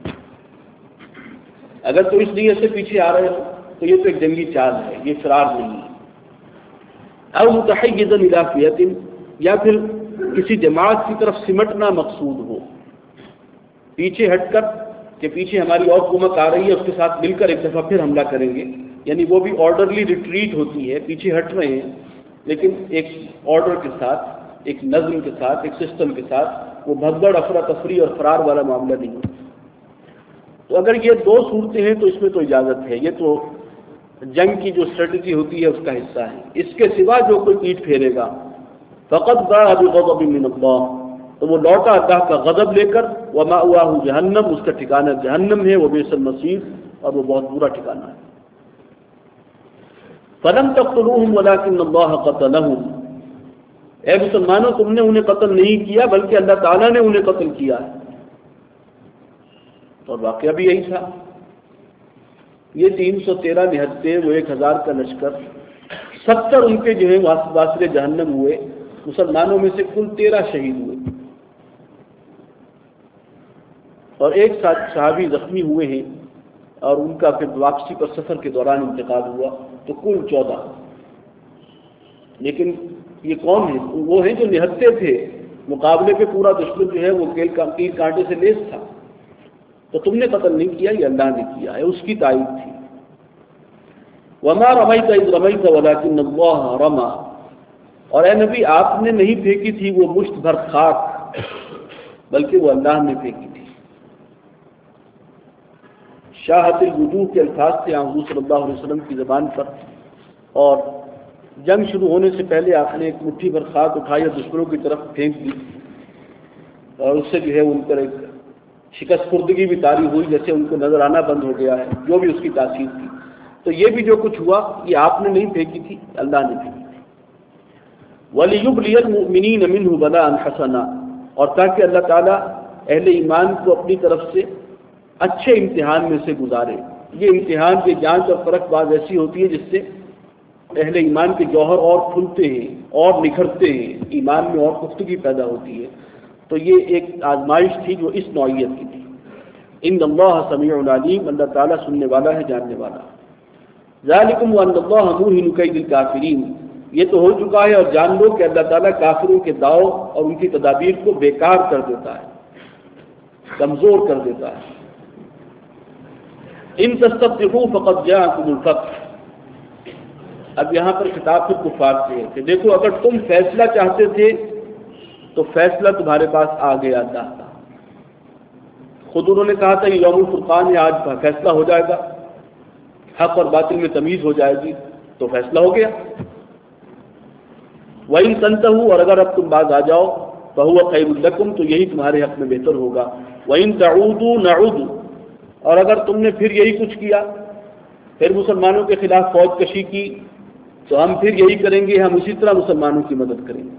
اگر تو اس نیت سے پیچھے آ رہے ہو تو یہ تو ایک جنگی چال ہے، یہ فرار نہیں ہے. او متحیزا الی فئۃ، یا پھر کسی جماعت کی طرف سمٹنا مقصود ہو، پیچھے ہٹ کر کہ پیچھے ہماری اور قوت آ رہی ہے، اس کے ساتھ مل کر ایک دفعہ پھر حملہ کریں گے، یعنی وہ بھی آرڈرلی ریٹریٹ ہوتی ہے، پیچھے ہٹ رہے ہیں لیکن ایک آرڈر کے ساتھ، ایک نظم کے ساتھ، ایک سسٹم کے ساتھ، وہ بھگدڑ افراتفری اور فرار والا معاملہ نہیں ہے. تو اگر یہ دو صورتیں ہیں تو اس میں تو اجازت ہے، یہ تو جنگ کی جو اسٹریٹجی ہوتی ہے اس کا حصہ ہے. اس کے سوا جو کوئی پیٹ پھیرے گا فقط باء بغضب من اللہ، تو وہ لوٹا اللہ کا غضب لے کر، ومأواہ جہنم، اس کا ٹھکانہ جہنم ہے، وبئس المصیر، اور وہ بہت برا ٹھکانہ ہے. فلم تقتلوہم ولکن اللہ قتلہم، اے مسلمانوں تم نے انہیں قتل نہیں کیا بلکہ اللہ تعالیٰ نے انہیں قتل کیا ہے. اور واقعہ بھی یہی تھا. یہ تین سو تیرہ نہتے، وہ ایک ہزار کا لشکر، ستر ان کے جو ہے واصل جہنم ہوئے، مسلمانوں میں سے کل تیرہ شہید ہوئے، اور ایک ساتھ صحابی زخمی ہوئے ہیں، اور ان کا پھر واپسی پر سفر کے دوران انتقال ہوا، تو کل چودہ. لیکن یہ کون ہیں؟ وہ ہیں جو نہتے تھے، مقابلے پہ پورا دشمن جو ہے وہ کیل تیر کانٹے سے لیس تھا، تو تم نے قتل نہیں کیا، یہ اللہ نے کیا ہے، اس کی تائید تھی۔ وما رمیت اذ رمیت ولکن اللہ رمی، اور اے نبی آپ نے نہیں پھینکی تھی وہ مشت بھر خاک، بلکہ وہ اللہ نے پھینکی تھی۔ شاہت الوجوہ کے الفاظ تھے حضور صلی اللہ علیہ وسلم کی زبان پر، اور جنگ شروع ہونے سے پہلے آپ نے ایک مٹھی بھر خاک اٹھائی اور دشمنوں کی طرف پھینک دی، اور اس سے جو ہے ان پر ایک شکست خوردگی بھی طاری ہوئی، جیسے ان کو نظر آنا بند ہو گیا ہے، جو بھی اس کی تاثیر تھی۔ تو یہ بھی جو کچھ ہوا یہ آپ نے نہیں پھینکی تھی، اللہ نے پھینکی تھی۔ وَلِيُبْلِيَ الْمُؤْمِنِينَ مِنْهُ بَلَاءً حَسَنًا، اور تاکہ اللہ تعالیٰ اہل ایمان کو اپنی طرف سے اچھے امتحان میں سے گزارے۔ یہ امتحان کی جانچ اور پرکھ بعض ایسی ہوتی ہے جس سے اہل ایمان کے جوہر اور کھلتے ہیں اور نکھرتے ہیں، ایمان میں اور پختگی پیدا ہوتی ہے۔ تو یہ ایک آزمائش تھی جو اس نوعیت کی تھی۔ ان اللہ سمیع علیم، اللہ تعالیٰ سننے والا ہے، جاننے والا۔ ذالکم وان اللہ موہن کید الکافرین، یہ تو ہو چکا ہے، اور جان لو کہ اللہ تعالیٰ کافروں کے داؤ اور ان کی تدابیر کو بیکار کر دیتا ہے، کمزور کر دیتا ہے۔ ان تستفتحوا فقد جاءکم الفتح، اب یہاں پر خطاب پھر کفار سے ہے کہ دیکھو اگر تم فیصلہ چاہتے تھے تو فیصلہ تمہارے پاس آ گیا تھا۔ خود انہوں نے کہا تھا یہ یوم الفرقان ہے، آج فیصلہ ہو جائے گا، حق اور باطل میں تمیز ہو جائے گی، تو فیصلہ ہو گیا۔ وَإِن تَنْتَهُوا، اور اگر اب تم باز آ جاؤ، فَهُوَ خَيْرٌ لَكُمْ، تو یہی تمہارے حق میں بہتر ہوگا۔ وَإِن تَعُودُوا نَعُودُ، اور اگر تم نے پھر یہی کچھ کیا، پھر مسلمانوں کے خلاف فوج کشی کی، تو ہم پھر یہی کریں گے، ہم اسی طرح مسلمانوں کی مدد کریں گے۔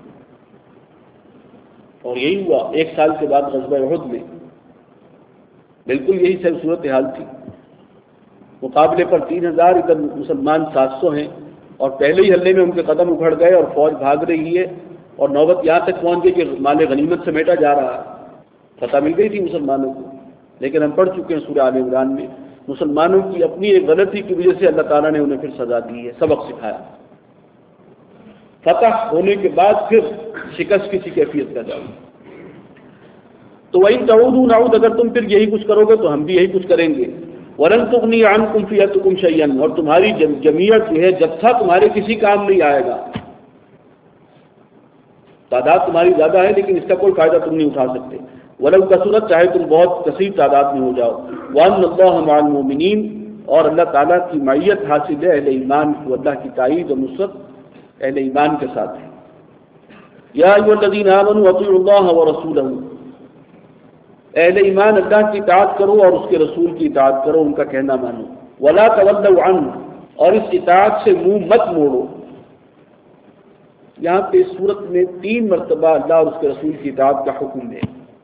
اور یہی ہوا ایک سال کے بعد غزوہ احد میں، بالکل یہی صورت حال تھی۔ مقابلے پر تین ہزار، ادھر مسلمان سات سو ہیں، اور پہلے ہی حملے میں ان کے قدم اکھڑ گئے اور فوج بھاگ رہی ہے، اور نوبت یہاں تک پہنچ گئی کہ مال غنیمت سمیٹا جا رہا ہے۔ فتح مل گئی تھی مسلمانوں کو، لیکن ہم پڑھ چکے ہیں سورہ آل عمران میں، مسلمانوں کی اپنی ایک غلطی کی وجہ سے اللہ تعالیٰ نے انہیں پھر سزا دی ہے، سبق سکھایا۔ فتح ہونے کے بعد پھر شکست کسی کیفیت کا جاؤ۔ تو وَإِن تَعُودُوا نَعُودُ، اگر تم پھر یہی کچھ کرو گے تو ہم بھی یہی کچھ کریں گے۔ وَلَن تُغْنِيَ عَنْكُمْ فِئَتُكُمْ شَيْئًا، اور تمہاری جمعیت جو ہے جتھا تمہارے کسی کام نہیں آئے گا۔ تعداد تمہاری زیادہ ہے لیکن اس کا کوئی فائدہ تم نہیں اٹھا سکتے۔ وَلَوْ كَثُرَتْ، چاہے تم بہت کثیر تعداد میں ہو جاؤ۔ وَأَنَّ اللَّهَ مَعَ الْمُؤْمِنِينَ، اور اللہ تعالیٰ کی معیت حاصل ہے اہل ایمان کو، اللہ کی تائید اور نصرت اہل ایمان کے ساتھ ہے۔ یا ایھا الذین آمنوا اطیعوا اللہ ورسولہ، اہل ایمان اللہ کی اطاعت کرو اور اس کے رسول کی اطاعت کرو، ان کا کہنا مانو۔ ولا تولوا عنہ، اور اس اطاعت سے منہ مت موڑو۔ یہاں پہ اس صورت میں تین مرتبہ اللہ اور اس کے رسول کی اطاعت کا حکم ہے،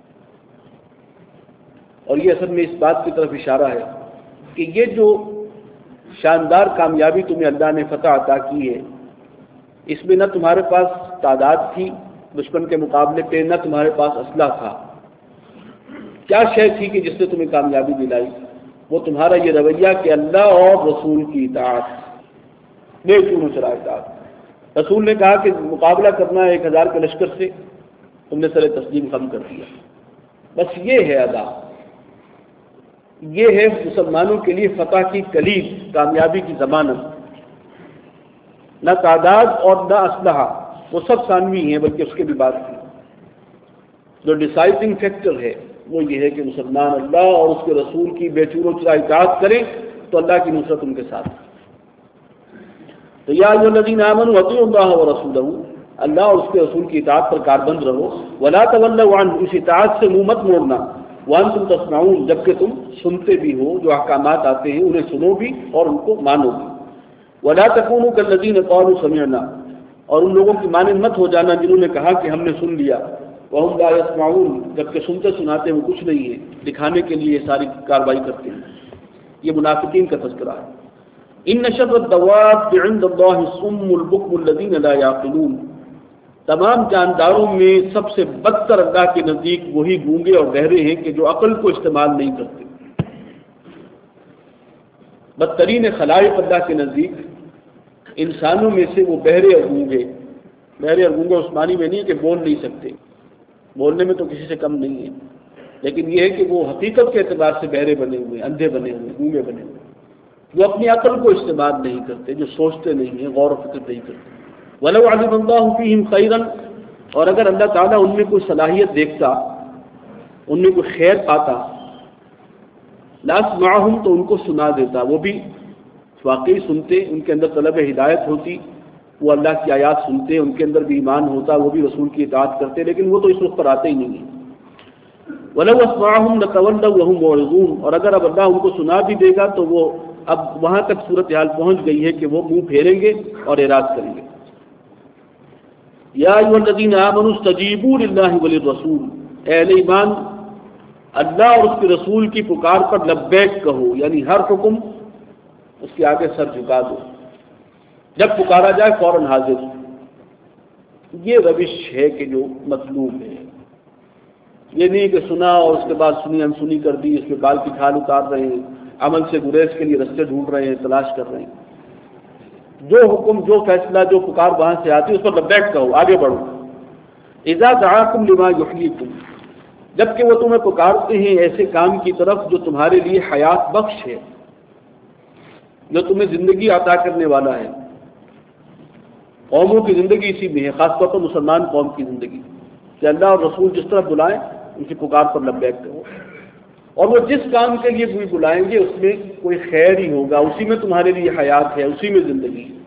اور یہ اصل میں اس بات کی طرف اشارہ ہے کہ یہ جو شاندار کامیابی تمہیں اللہ نے فتح عطا کی ہے، اس میں نہ تمہارے پاس تعداد تھی دشمن کے مقابلے پہ، نہ تمہارے پاس اسلحہ تھا۔ کیا شے تھی کہ جس نے تمہیں کامیابی دلائی؟ وہ تمہارا یہ رویہ کہ اللہ اور رسول کی اطاعت، بے چون و چرا اطاعت۔ رسول نے کہا کہ مقابلہ کرنا ہے ایک ہزار کے لشکر سے، تم نے سر تسلیم خم کر دیا۔ بس یہ ہے ادا، یہ ہے مسلمانوں کے لیے فتح کی کلید، کامیابی کی ضمانت۔ نہ تعداد اور نہ اسلحہ، وہ سب ثانوی ہیں، بلکہ اس کے بھی بات کی جو ڈیسائڈنگ فیکٹر ہے وہ یہ ہے کہ مسلمان اللہ اور اس کے رسول کی بے چون و چرا اطاعت کریں تو اللہ کی نصرت ان کے ساتھ۔ تو یا ایھا الذین آمنوا اطیعوا اللہ ورسولہ، اللہ اور اس کے رسول کی اطاعت پر کاربند رہو۔ ولا تولوا عنہ، اس اطاعت سے منہ مت موڑنا۔ وانتم تسمعون، جبکہ تم سنتے بھی ہو، جو احکامات آتے ہیں انہیں سنو بھی اور ان کو مانو بھی۔ ولا تکونوا کالذین قالوا سمعنا، اور ان لوگوں کی مانند مت ہو جانا جنہوں نے کہا کہ ہم نے سن لیا، وہم لا یسمعون، جبکہ سنتے سناتے وہ کچھ نہیں ہے، دکھانے کے لیے ساری کارروائی کرتے ہیں۔ یہ منافقین کا تذکرہ ہے۔ ان شر الدواب عند اللہ الصم البکم الذین لا یعقلون، تمام جانداروں میں سب سے بدتر اللہ کے نزدیک وہی گونگے اور بہرے ہیں کہ جو عقل کو استعمال نہیں کرتے۔ بدترین خلائق اللہ کے نزدیک انسانوں میں سے وہ بہرے اور گونگے، بہرے اور گونگے عثمانی میں نہیں کہ بول نہیں سکتے، بولنے میں تو کسی سے کم نہیں ہے، لیکن یہ ہے کہ وہ حقیقت کے اعتبار سے بہرے بنے ہوئے، اندھے بنے ہوئے، گونگے بنے ہوئے، جو اپنی عقل کو استعمال نہیں کرتے، جو سوچتے نہیں ہیں، غور و فکر نہیں کرتے۔ وَلَوْ عَلِمَ اللَّهُ فِيهِمْ خَيْرًا، اور اگر اللہ تعالیٰ ان میں کوئی صلاحیت دیکھتا، ان میں کوئی خیر پاتا، لَأَسْمَعَهُمْ، تو ان کو سنا دیتا، وہ بھی واقعی سنتے، ان کے اندر طلب ہدایت ہوتی، وہ اللہ کی آیات سنتے، ان کے اندر بھی ایمان ہوتا، وہ بھی رسول کی اطاعت کرتے، لیکن وہ تو اس وقت پر آتے ہی نہیں ہیں۔ وَلَوْ أَسْمَعَهُمْ لَتَوَلَّوْا وَهُمْ مُعْرِضُونَ، اور اگر اب اللہ ان کو سنا بھی دے گا تو وہ اب وہاں تک صورتحال پہنچ گئی ہے کہ وہ منہ پھیریں گے اور اعراض کریں گے۔ یا ایھا الذین آمنوا استجیبوا للہ وللرسول، اے اہل ایمان، اللہ اور اس کے رسول کی پکار پر لبیک کہو، یعنی ہر حکم اس کے آگے سر جھکا دو، جب پکارا جائے فوراً حاضر۔ یہ روش ہے کہ جو مطلوب ہے، یہ نہیں کہ سنا اور اس کے بعد سنی انسنی کر دی، اس کے بال کی کھال اتار رہے ہیں، عمل سے گریز کے لیے رستے ڈھونڈ رہے ہیں، تلاش کر رہے ہیں۔ جو حکم، جو فیصلہ، جو پکار وہاں سے آتی ہے اس پر لبیک کہو، آگے بڑھو۔ اذا دعاکم لما یحییکم، جبکہ وہ تمہیں پکارتے ہیں ایسے کام کی طرف جو تمہارے لیے حیات بخش ہے، جو تمہیں زندگی عطا کرنے والا ہے۔ قوموں کی زندگی اسی میں ہے، خاص طور پر مسلمان قوم کی زندگی، کہ اللہ اور رسول جس طرف بلائیں ان کی پکار پر لبیک کرو، اور وہ جس کام کے لیے بھی بلائیں گے اس میں کوئی خیر ہی ہوگا، اسی میں تمہارے لیے حیات ہے، اسی میں زندگی ہے۔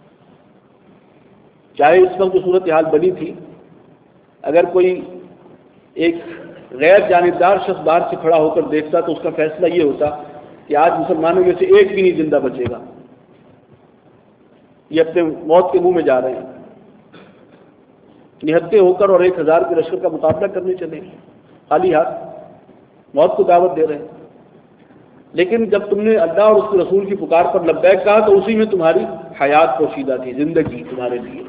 چاہے اس وقت جو صورتحال بنی تھی، اگر کوئی ایک غیر جانبدار شخص باہر سے کھڑا ہو کر دیکھتا تو اس کا فیصلہ یہ ہوتا کہ آج مسلمانوں میں سے ایک بھی نہیں زندہ بچے گا، یہ اپنے موت کے منہ میں جا رہے ہیں، نہتے ہو کر اور ایک ہزار کے لشکر کا مقابلہ کرنے چلے، خالی ہاتھ موت کو دعوت دے رہے ہیں۔ لیکن جب تم نے اللہ اور اس کے رسول کی پکار پر لبیک کہا تو اسی میں تمہاری حیات پوشیدہ تھی، زندگی تمہارے لیے۔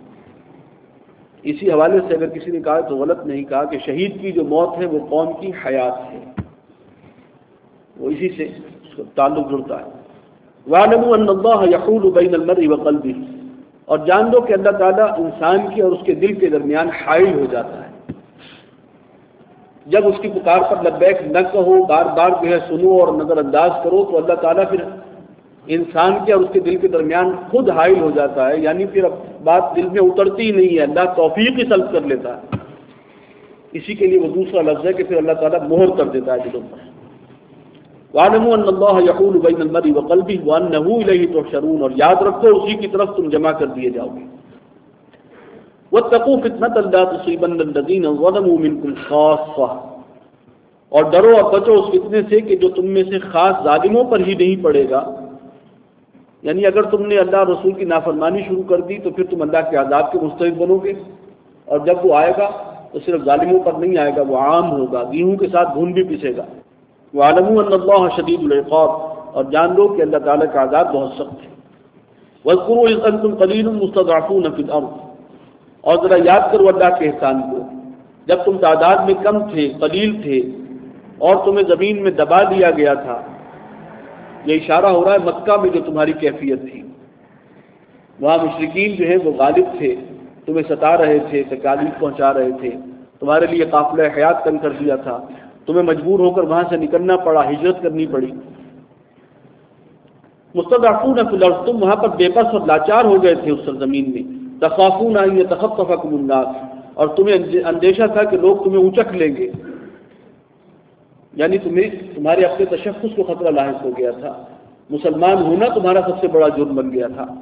اسی حوالے سے اگر کسی نے کہا تو غلط نہیں کہا کہ شہید کی جو موت ہے وہ قوم کی حیات ہے، وہ اسی سے اس کا تعلق جڑتا ہے۔ وَاعْلَمُوا أَنَّ اللَّهَ يَحُولُ بَيْنَ الْمَرْءِ وَقَلْبِهِ، اور جان لو کہ اللہ تعالیٰ انسان کی اور اس کے دل کے درمیان حائل ہو جاتا ہے۔ جب اس کی پکار پر لبیک نہ کہو، بار بار جو ہے سنو اور نظر انداز کرو، تو اللہ تعالیٰ پھر انسان کے اور اس کے دل کے درمیان خود حائل ہو جاتا ہے، یعنی پھر اب بات دل میں اترتی ہی نہیں ہے، اللہ توفیق ہی سلب کر لیتا ہے۔ اسی کے لیے وہ دوسرا لفظ ہے کہ پھر اللہ تعالیٰ مہر کر دیتا ہے دلوں پر۔ وَاعْلَمُوا أَنَّ اللَّهَ يَحُولُ بَيْنَ الْمَرْءِ وَقَلْبِهِ وَأَنَّهُ إِلَيْهِ تُحْشَرُونَ، اور یاد رکھو اسی کی طرف تم جمع کر دیے جاؤ گے۔ وَاتَّقُوا فِتْنَةً لَا تُصِيبَنَّ الَّذِينَ ظَلَمُوا مِنكُمْ خَاصَّةً، اور ڈرو اور بچو اس فتنے سے کہ جو تم میں سے خاص ظالموں پر ہی نہیں پڑے گا، یعنی اگر تم نے اللہ رسول کی نافرمانی شروع کر دی تو پھر تم اللہ کے عذاب کے مستحق بنو گے، اور جب وہ آئے گا تو صرف ظالموں پر نہیں آئے گا، وہ عام ہوگا، گیہوں کے ساتھ گھون بھی پیسے گا۔ وَاعْلَمُوا أَنَّ اللَّهَ شَدِيدُ الْعِقَابِ، اور جان لو کہ اللہ تعالیٰ کا عذاب بہت سخت ہے۔ وَاذْكُرُوا إِذْ أَنْتُمْ قَلِيلٌ مُسْتَضْعَفُونَ فِي الْأَرْضِ، اور ذرا یاد کرو اللہ کے احسان کو، جب تم تعداد میں کم تھے، قلیل تھے، اور تمہیں زمین میں دبا دیا گیا تھا۔ یہ اشارہ ہو رہا ہے مکہ میں جو تمہاری کیفیت تھی، وہاں مشرکین جو ہیں وہ غالب تھے، تمہیں ستا رہے تھے، تکالیف پہنچا رہے تھے، تمہارے لیے قافلہ حیات تنگ کر دیا تھا، تمہیں مجبور ہو کر وہاں سے نکلنا پڑا، ہجرت کرنی پڑی۔ مستضعفون فی الارض، تم وہاں پر بے بس اور لاچار ہو گئے تھے اس سرزمین میں۔ تخافون ان یتخطفکم الناس، اور تمہیں اندیشہ تھا کہ لوگ تمہیں اونچک لیں گے، یعنی تمہیں تمہارے اپنے تشخص کو خطرہ لاحق ہو گیا تھا، مسلمان ہونا تمہارا سب سے بڑا جرم بن گیا تھا۔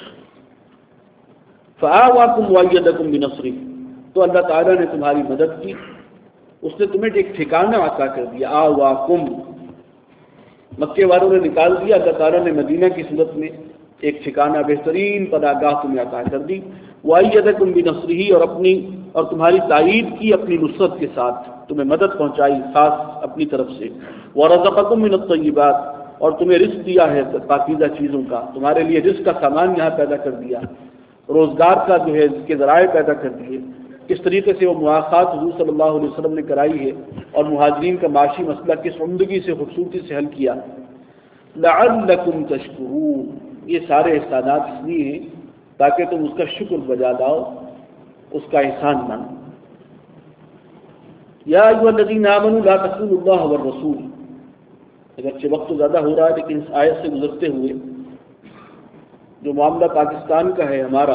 فآواکم وایدکم بنصرہ، تو اللہ تعالیٰ نے تمہاری مدد کی، اس نے تمہیں ایک ٹھکانہ عطا کر دیا۔ آواکم، مکے والوں نے نکال دیا، اللہ تعالیٰ نے مدینہ کی صورت میں ایک ٹھکانہ، بہترین پناہ گاہ تمہیں عطا کر دی۔ وایدکم بنصرہ، اور اپنی اور تمہاری تائید کی اپنی نصرت کے ساتھ، تمہیں مدد پہنچائی خاص اپنی طرف سے۔ وَرَزَقَكُم مِّنَ الطَّيِّبَاتِ، اور تمہیں رزق دیا ہے پاکیزہ چیزوں کا، تمہارے لیے رزق کا سامان یہاں پیدا کر دیا، روزگار کا جو ہے کے ذرائع پیدا کر دیے۔ کس طریقے سے وہ مواخات حضور صلی اللہ علیہ وسلم نے کرائی ہے، اور مہاجرین کا معاشی مسئلہ کس عمدگی سے، خوبصورتی سے حل کیا۔ لَعَلَّكُمْ تَشْكُرُونَ، یہ سارے احسانات اس لیے ہیں تاکہ تم اس کا شکر بجا لاؤ، اس کا احسان مانو۔ یا ایھا الذین آمنوا لا تخونوا اللہ والرسول، اگرچہ وقت تو زیادہ ہو رہا ہے لیکن اس آیت سے گزرتے ہوئے جو معاملہ پاکستان کا ہے ہمارا،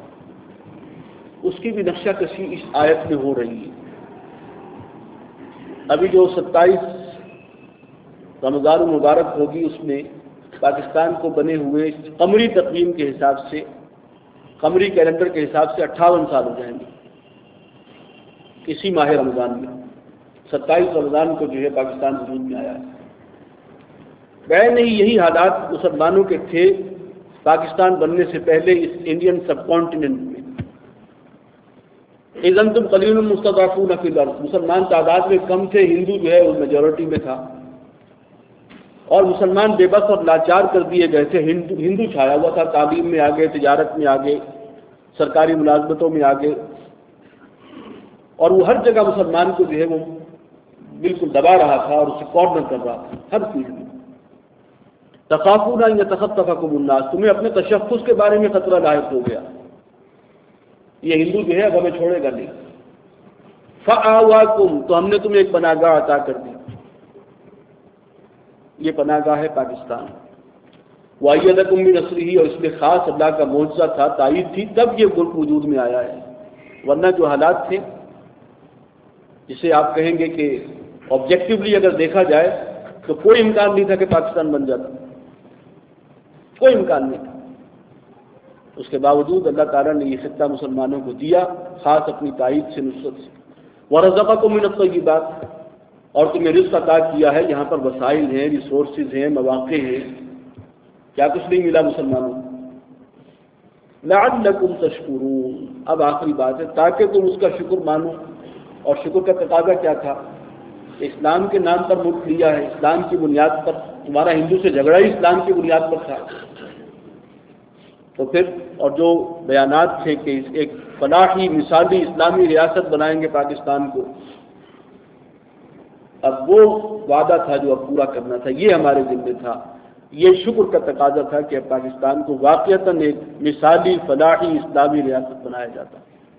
اس کی بھی نقشہ کشی اس آیت میں ہو رہی ہے۔ ابھی جو ستائیس رمضان المبارک ہوگی اس میں پاکستان کو بنے ہوئے قمری تقویم کے حساب سے، قمری کیلنڈر کے حساب سے اٹھاون سال ہو جائیں گے اسی ماہ رمضان میں۔ ستائیس رمضان کو جو ہے پاکستان وجود میں آیا ہے۔ بین ہی یہی حالات مسلمانوں کے تھے پاکستان بننے سے پہلے اس انڈین سب کانٹیننٹ میں۔ اذ انتم قلیل مستضعفون فی الارض، مسلمان تعداد میں کم تھے، ہندو جو ہے وہ میجورٹی میں تھا، اور مسلمان بے بس اور لاچار کر دیے گئے تھے۔ ہندو ہندو چھایا ہوا تھا، تعلیم میں آگے، تجارت میں آگے، سرکاری ملازمتوں میں آگے، اور وہ ہر جگہ مسلمان کو جو ہے وہ بالکل دبا رہا تھا اور اسے کارنر کر رہا تھا ہر چیز میں۔ تخافون ان یتخطفکم الناس، تمہیں اپنے تشخص کے بارے میں خطرہ لاحق ہو گیا، یہ ہندو جو ہے اب ہمیں چھوڑے گا نہیں۔ فآواکم، تو ہم نے تمہیں ایک پناہ گاہ عطا کر دی، یہ پناہ گاہ ہے پاکستان۔ وَأَيَّدَكُم بِنَصْرِهِ، اور اس میں خاص اللہ کا معجزہ تھا، تائید تھی، تب یہ ملک وجود میں آیا ہے، ورنہ جو حالات تھے جسے آپ کہیں گے کہ آبجیکٹیولی اگر دیکھا جائے تو کوئی امکان نہیں تھا کہ پاکستان بن جاتا، کوئی امکان نہیں تھا۔ اس کے باوجود اللہ تعالیٰ نے یہ خطہ مسلمانوں کو دیا، خاص اپنی تائید سے، نصرت سے۔ وَرَزَقَكُم مِّنَ الطَّيِّبَاتِ، اور تمہیں رزق عطا کیا ہے، یہاں پر وسائل ہیں، ریسورسز ہیں، مواقع ہیں، کیا کچھ نہیں ملا مسلمانوں کو؟ لَعَلَّكُمْ تَشْكُرُونَ، اب آخری بات ہے، تاکہ تم اس کا شکر مانو۔ اور شکر کا تقاضا کیا تھا؟ اسلام کے نام پر ملک لیا ہے، اسلام کی بنیاد پر، تمہارا ہندو سے جھگڑا ہی اسلام کی بنیاد پر تھا، تو پھر اور جو بیانات تھے کہ ایک فلاحی مثالی اسلامی ریاست بنائیں گے پاکستان کو، اب وہ وعدہ تھا جو اب پورا کرنا تھا، یہ ہمارے ذمہ تھا، یہ شکر کا تقاضا تھا کہ اب پاکستان کو واقعتاً ایک مثالی فلاحی اسلامی ریاست بنایا جاتا۔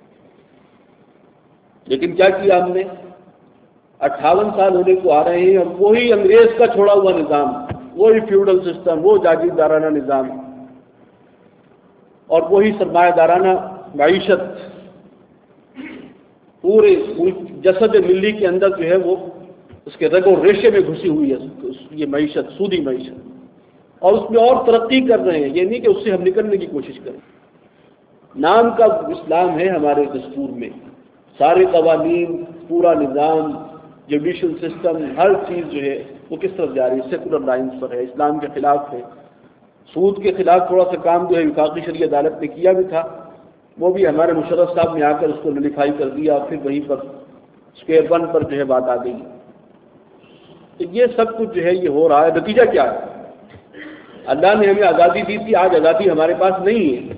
لیکن کیا کیا ہم نے؟ اٹھاون سال ہونے کو آ رہے ہیں اور وہی انگریز کا چھوڑا ہوا نظام، وہی فیوڈل سسٹم، وہ جاگیردارانہ نظام اور وہی سرمایہ دارانہ معیشت پورے جسد ملی کے اندر جو ہے وہ اس کے رگ و ریشے میں گھسی ہوئی ہے یہ معیشت، سودی معیشت، اور اس میں اور ترقی کر رہے ہیں۔ یہ نہیں کہ اس سے ہم نکلنے کی کوشش کریں۔ نام کا اسلام ہے ہمارے دستور میں، سارے قوانین، پورا نظام، جوڈیشل سسٹم، ہر چیز جو ہے وہ کس طرف جا رہی ہے؟ سیکولر لائنز پر ہے، اسلام کے خلاف ہے۔ سود کے خلاف تھوڑا سا کام جو ہے وفاقی شرعی عدالت نے کیا بھی تھا، وہ بھی ہمارے مشرف صاحب نے آ کر اس کو نلیفائی کر دیا، اور پھر وہیں پر اسکوائر ون پر جو ہے بات آ گئی۔ تو یہ سب کچھ جو ہے یہ ہو رہا ہے، نتیجہ کیا ہے؟ اللہ نے ہمیں آزادی دی تھی، آج آزادی ہمارے پاس نہیں ہے،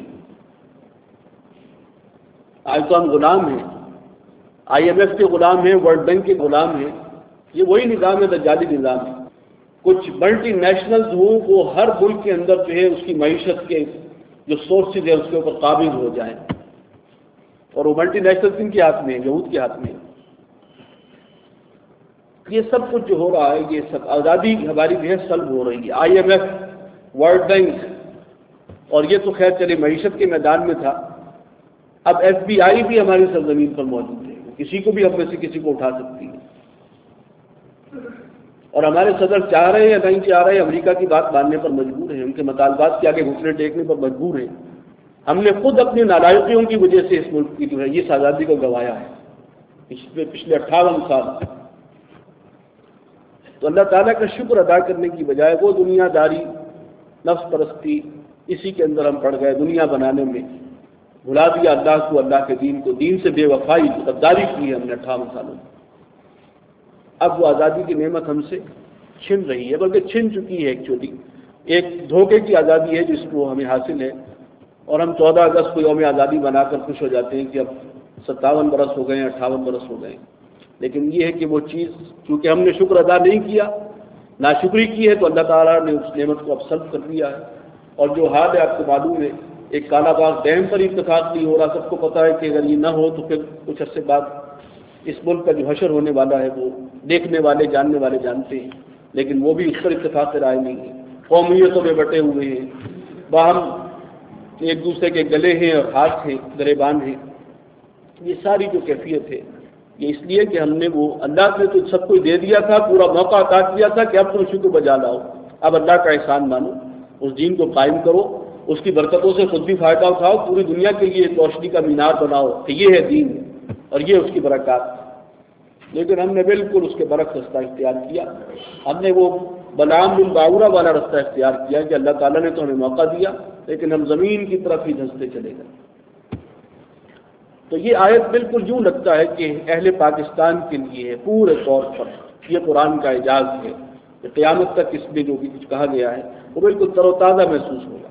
آج تو ہم غلام ہیں، آئی ایم ایف کے غلام ہیں، ورلڈ بینک کے غلام ہیں۔ یہ وہی نظام ہے، دجالی نظام ہے۔ کچھ ملٹی نیشنلز ہوں وہ ہر ملک کے اندر جو ہے اس کی معیشت کے جو سورسز ہیں اس کے اوپر قابض ہو جائیں، اور وہ ملٹی نیشنل کن کے ہاتھ میں ہے؟ یہود کے ہاتھ میں ہے۔ یہ سب کچھ جو ہو رہا ہے، یہ سب آزادی ہماری جو ہے سلب ہو رہی ہے۔ I M F, world bank, اور یہ تو خیر چلے معیشت کے میدان میں تھا، اب ایف بی آئی بھی ہماری سرزمین پر موجود ہے، کسی کو بھی ہم میں سے کسی کو اٹھا سکتی ہے، اور ہمارے صدر چاہ رہے ہیں یا نہیں چاہ رہے ہیں، امریکہ کی بات ماننے پر مجبور ہیں، ان کے مطالبات کے آگے گھٹنے ٹیکنے پر مجبور ہیں۔ ہم نے خود اپنی نالائقیوں کی وجہ سے اس ملک کی جو ہے یہ آزادی کو گنوایا ہے پچھلے پچھلے اٹھاون سال۔ تو اللہ تعالیٰ کا شکر ادا کرنے کی بجائے وہ دنیا داری، نفس پرستی، اسی کے اندر ہم پڑ گئے، دنیا بنانے میں بھلا دیا اللہ کو، اللہ کے دین کو، دین سے بے وفائی، غداری کی ہے ہم نے اٹھاون سالوں میں۔ اب وہ آزادی کی نعمت ہم سے چھن رہی ہے، بلکہ چھن چکی ہے ایکچولی۔ ایک دھوکے کی آزادی ہے جس کو ہمیں حاصل ہے، اور ہم چودہ اگست کو یوم آزادی بنا کر خوش ہو جاتے ہیں کہ اب ستاون برس ہو گئے ہیں، اٹھاون برس ہو گئے ہیں۔ لیکن یہ ہے کہ وہ چیز چونکہ ہم نے شکر ادا نہیں کیا، ناشکری کی ہے، تو اللہ تعالیٰ نے اس نعمت کو اب سلب کر دیا ہے۔ اور جو حال ہے آپ کو معلوم ہے، ایک کالا باغ ڈیم پر اتفاق نہیں ہو رہا، سب کو پتا ہے کہ اگر یہ نہ ہو تو پھر کچھ عرصے بعد اس ملک کا جو حشر ہونے والا ہے وہ دیکھنے والے جاننے والے جانتے ہیں، لیکن وہ بھی اس پر اتفاق رائے نہیں ہے، قومیتوں میں بٹے ہوئے ہیں، باہم ایک دوسرے کے گلے ہیں اور ہاتھ ہیں، گریبان ہیں۔ یہ ساری جو کیفیت ہے یہ اس لیے کہ ہم نے وہ اللہ نے تو سب کو دے دیا تھا، پورا موقع عطا کیا تھا کہ اب تم شکر بجا لاؤ، اب اللہ کا احسان مانو، اس دین کو قائم کرو، اس کی برکتوں سے خود بھی فائدہ اٹھاؤ، پوری دنیا کے لیے ایک روشنی کا مینار بناؤ کہ یہ ہے دین اور یہ اس کی برکات۔ لیکن ہم نے بالکل اس کے برعکس رستہ اختیار کیا، ہم نے وہ بلعام بن باورہ والا رستہ اختیار کیا کہ اللہ تعالیٰ نے تو ہمیں موقع دیا لیکن ہم زمین کی طرف ہی دھنستے چلے گئے۔ تو یہ آیت بالکل یوں لگتا ہے کہ اہل پاکستان کے لیے ہے پورے طور پر، یہ قرآن کا اعجاز ہے کہ قیامت تک اس میں جو بھی کچھ کہا گیا ہے وہ بالکل تر و تازہ محسوس ہوگا۔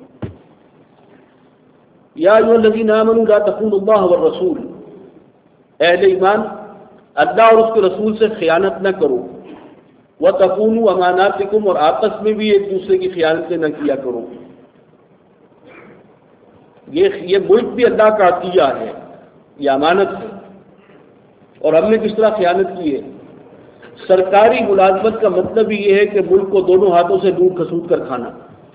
یا ایھا الذین آمنوا لا تخونوا اللہ والرسول، اہل ایمان اللہ اور اس کے رسول سے خیانت نہ کرو، وتخونوا اماناتکم، اور آپس میں بھی ایک دوسرے کی خیانتیں نہ کیا کرو۔ یہ یہ ملک بھی اللہ کا عطیہ ہے، یہ امانت ہے، اور ہم نے کس طرح خیانت کی ہے؟ سرکاری ملازمت کا مطلب ہی یہ ہے کہ ملک کو دونوں ہاتھوں سے لوٹ کھسوٹ کر کھانا۔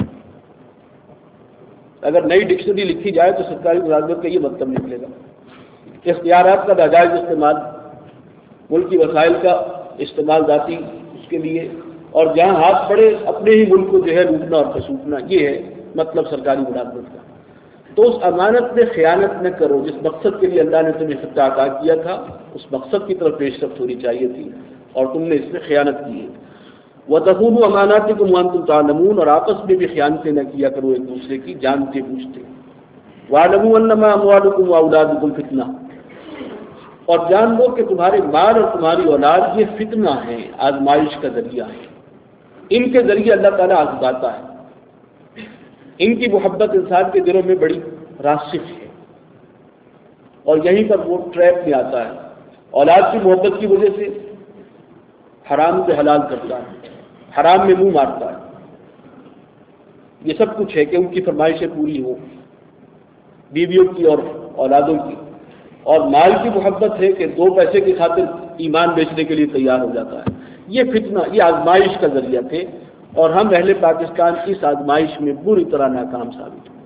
اگر نئی ڈکشنری لکھی جائے تو سرکاری ملازمت کا یہ مطلب نکلے گا، اختیارات کا ناجائز استعمال، ملکی وسائل کا استعمال ذاتی اس کے لیے، اور جہاں ہاتھ پڑے اپنے ہی ملک کو جو ہے لوٹنا اور کھسوٹنا، یہ ہے مطلب سرکاری ملازمت کا۔ تو اس امانت میں خیانت نہ کرو، جس مقصد کے لیے اللہ نے تمہیں خطہ عطا کیا تھا اس مقصد کی طرف پیش رفت ہونی چاہیے تھی، اور تم نے اس میں خیانت کی ہے۔ وَتَخُونُوا أَمَانَاتِكُمْ وَأَنْتُمْ تَعْلَمُونَ، اور آپس میں بھی خیانتیں نہ کیا کرو ایک دوسرے کی جانتے بوجھتے۔ وَاعْلَمُوا أَنَّمَا أَمْوَالُكُمْ وَأَوْلَادُكُمْ فِتْنَةٌ، اور جان لو کہ تمہارے مال اور تمہاری اولاد یہ فتنہ ہے، آزمائش کا ذریعہ ہے، ان کے ذریعے اللہ تعالیٰ آزماتا ہے۔ ان کی محبت انسان کے دلوں میں بڑی راسخ ہے، اور یہیں پر وہ ٹریپ میں آتا ہے، اولاد کی محبت کی وجہ سے حرام کو حلال کرتا ہے، حرام میں منہ مارتا ہے۔ یہ سب کچھ ہے کہ ان کی فرمائشیں پوری ہوں، بیویوں کی اور اولادوں کی، اور مال کی محبت ہے کہ دو پیسے کی خاطر ایمان بیچنے کے لیے تیار ہو جاتا ہے۔ یہ فتنہ، یہ آزمائش کا ذریعہ تھے، اور ہم اہل پاکستان اس آزمائش میں بری طرح ناکام ثابت ہوئے۔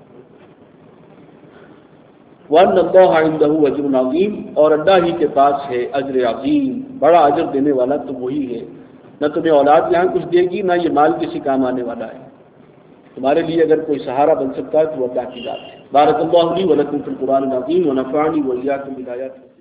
وَأَنَّ اللَّهَ عِندَهُ أَجْرٌ عَظِيمٌ، اور اللہ ہی کے پاس ہے اجر عظیم، بڑا اجر دینے والا تو وہی ہے۔ نہ تمہیں اولاد یہاں کچھ دے گی، نہ یہ مال کسی کام آنے والا ہے، تمہارے لیے اگر کوئی سہارا بن سکتا ہے تو وہ اللہ کی ذات ہے۔ بارک اللہ لی ولکم فی القرآن العظیم ونفعنی وإیاکم بالآیات۔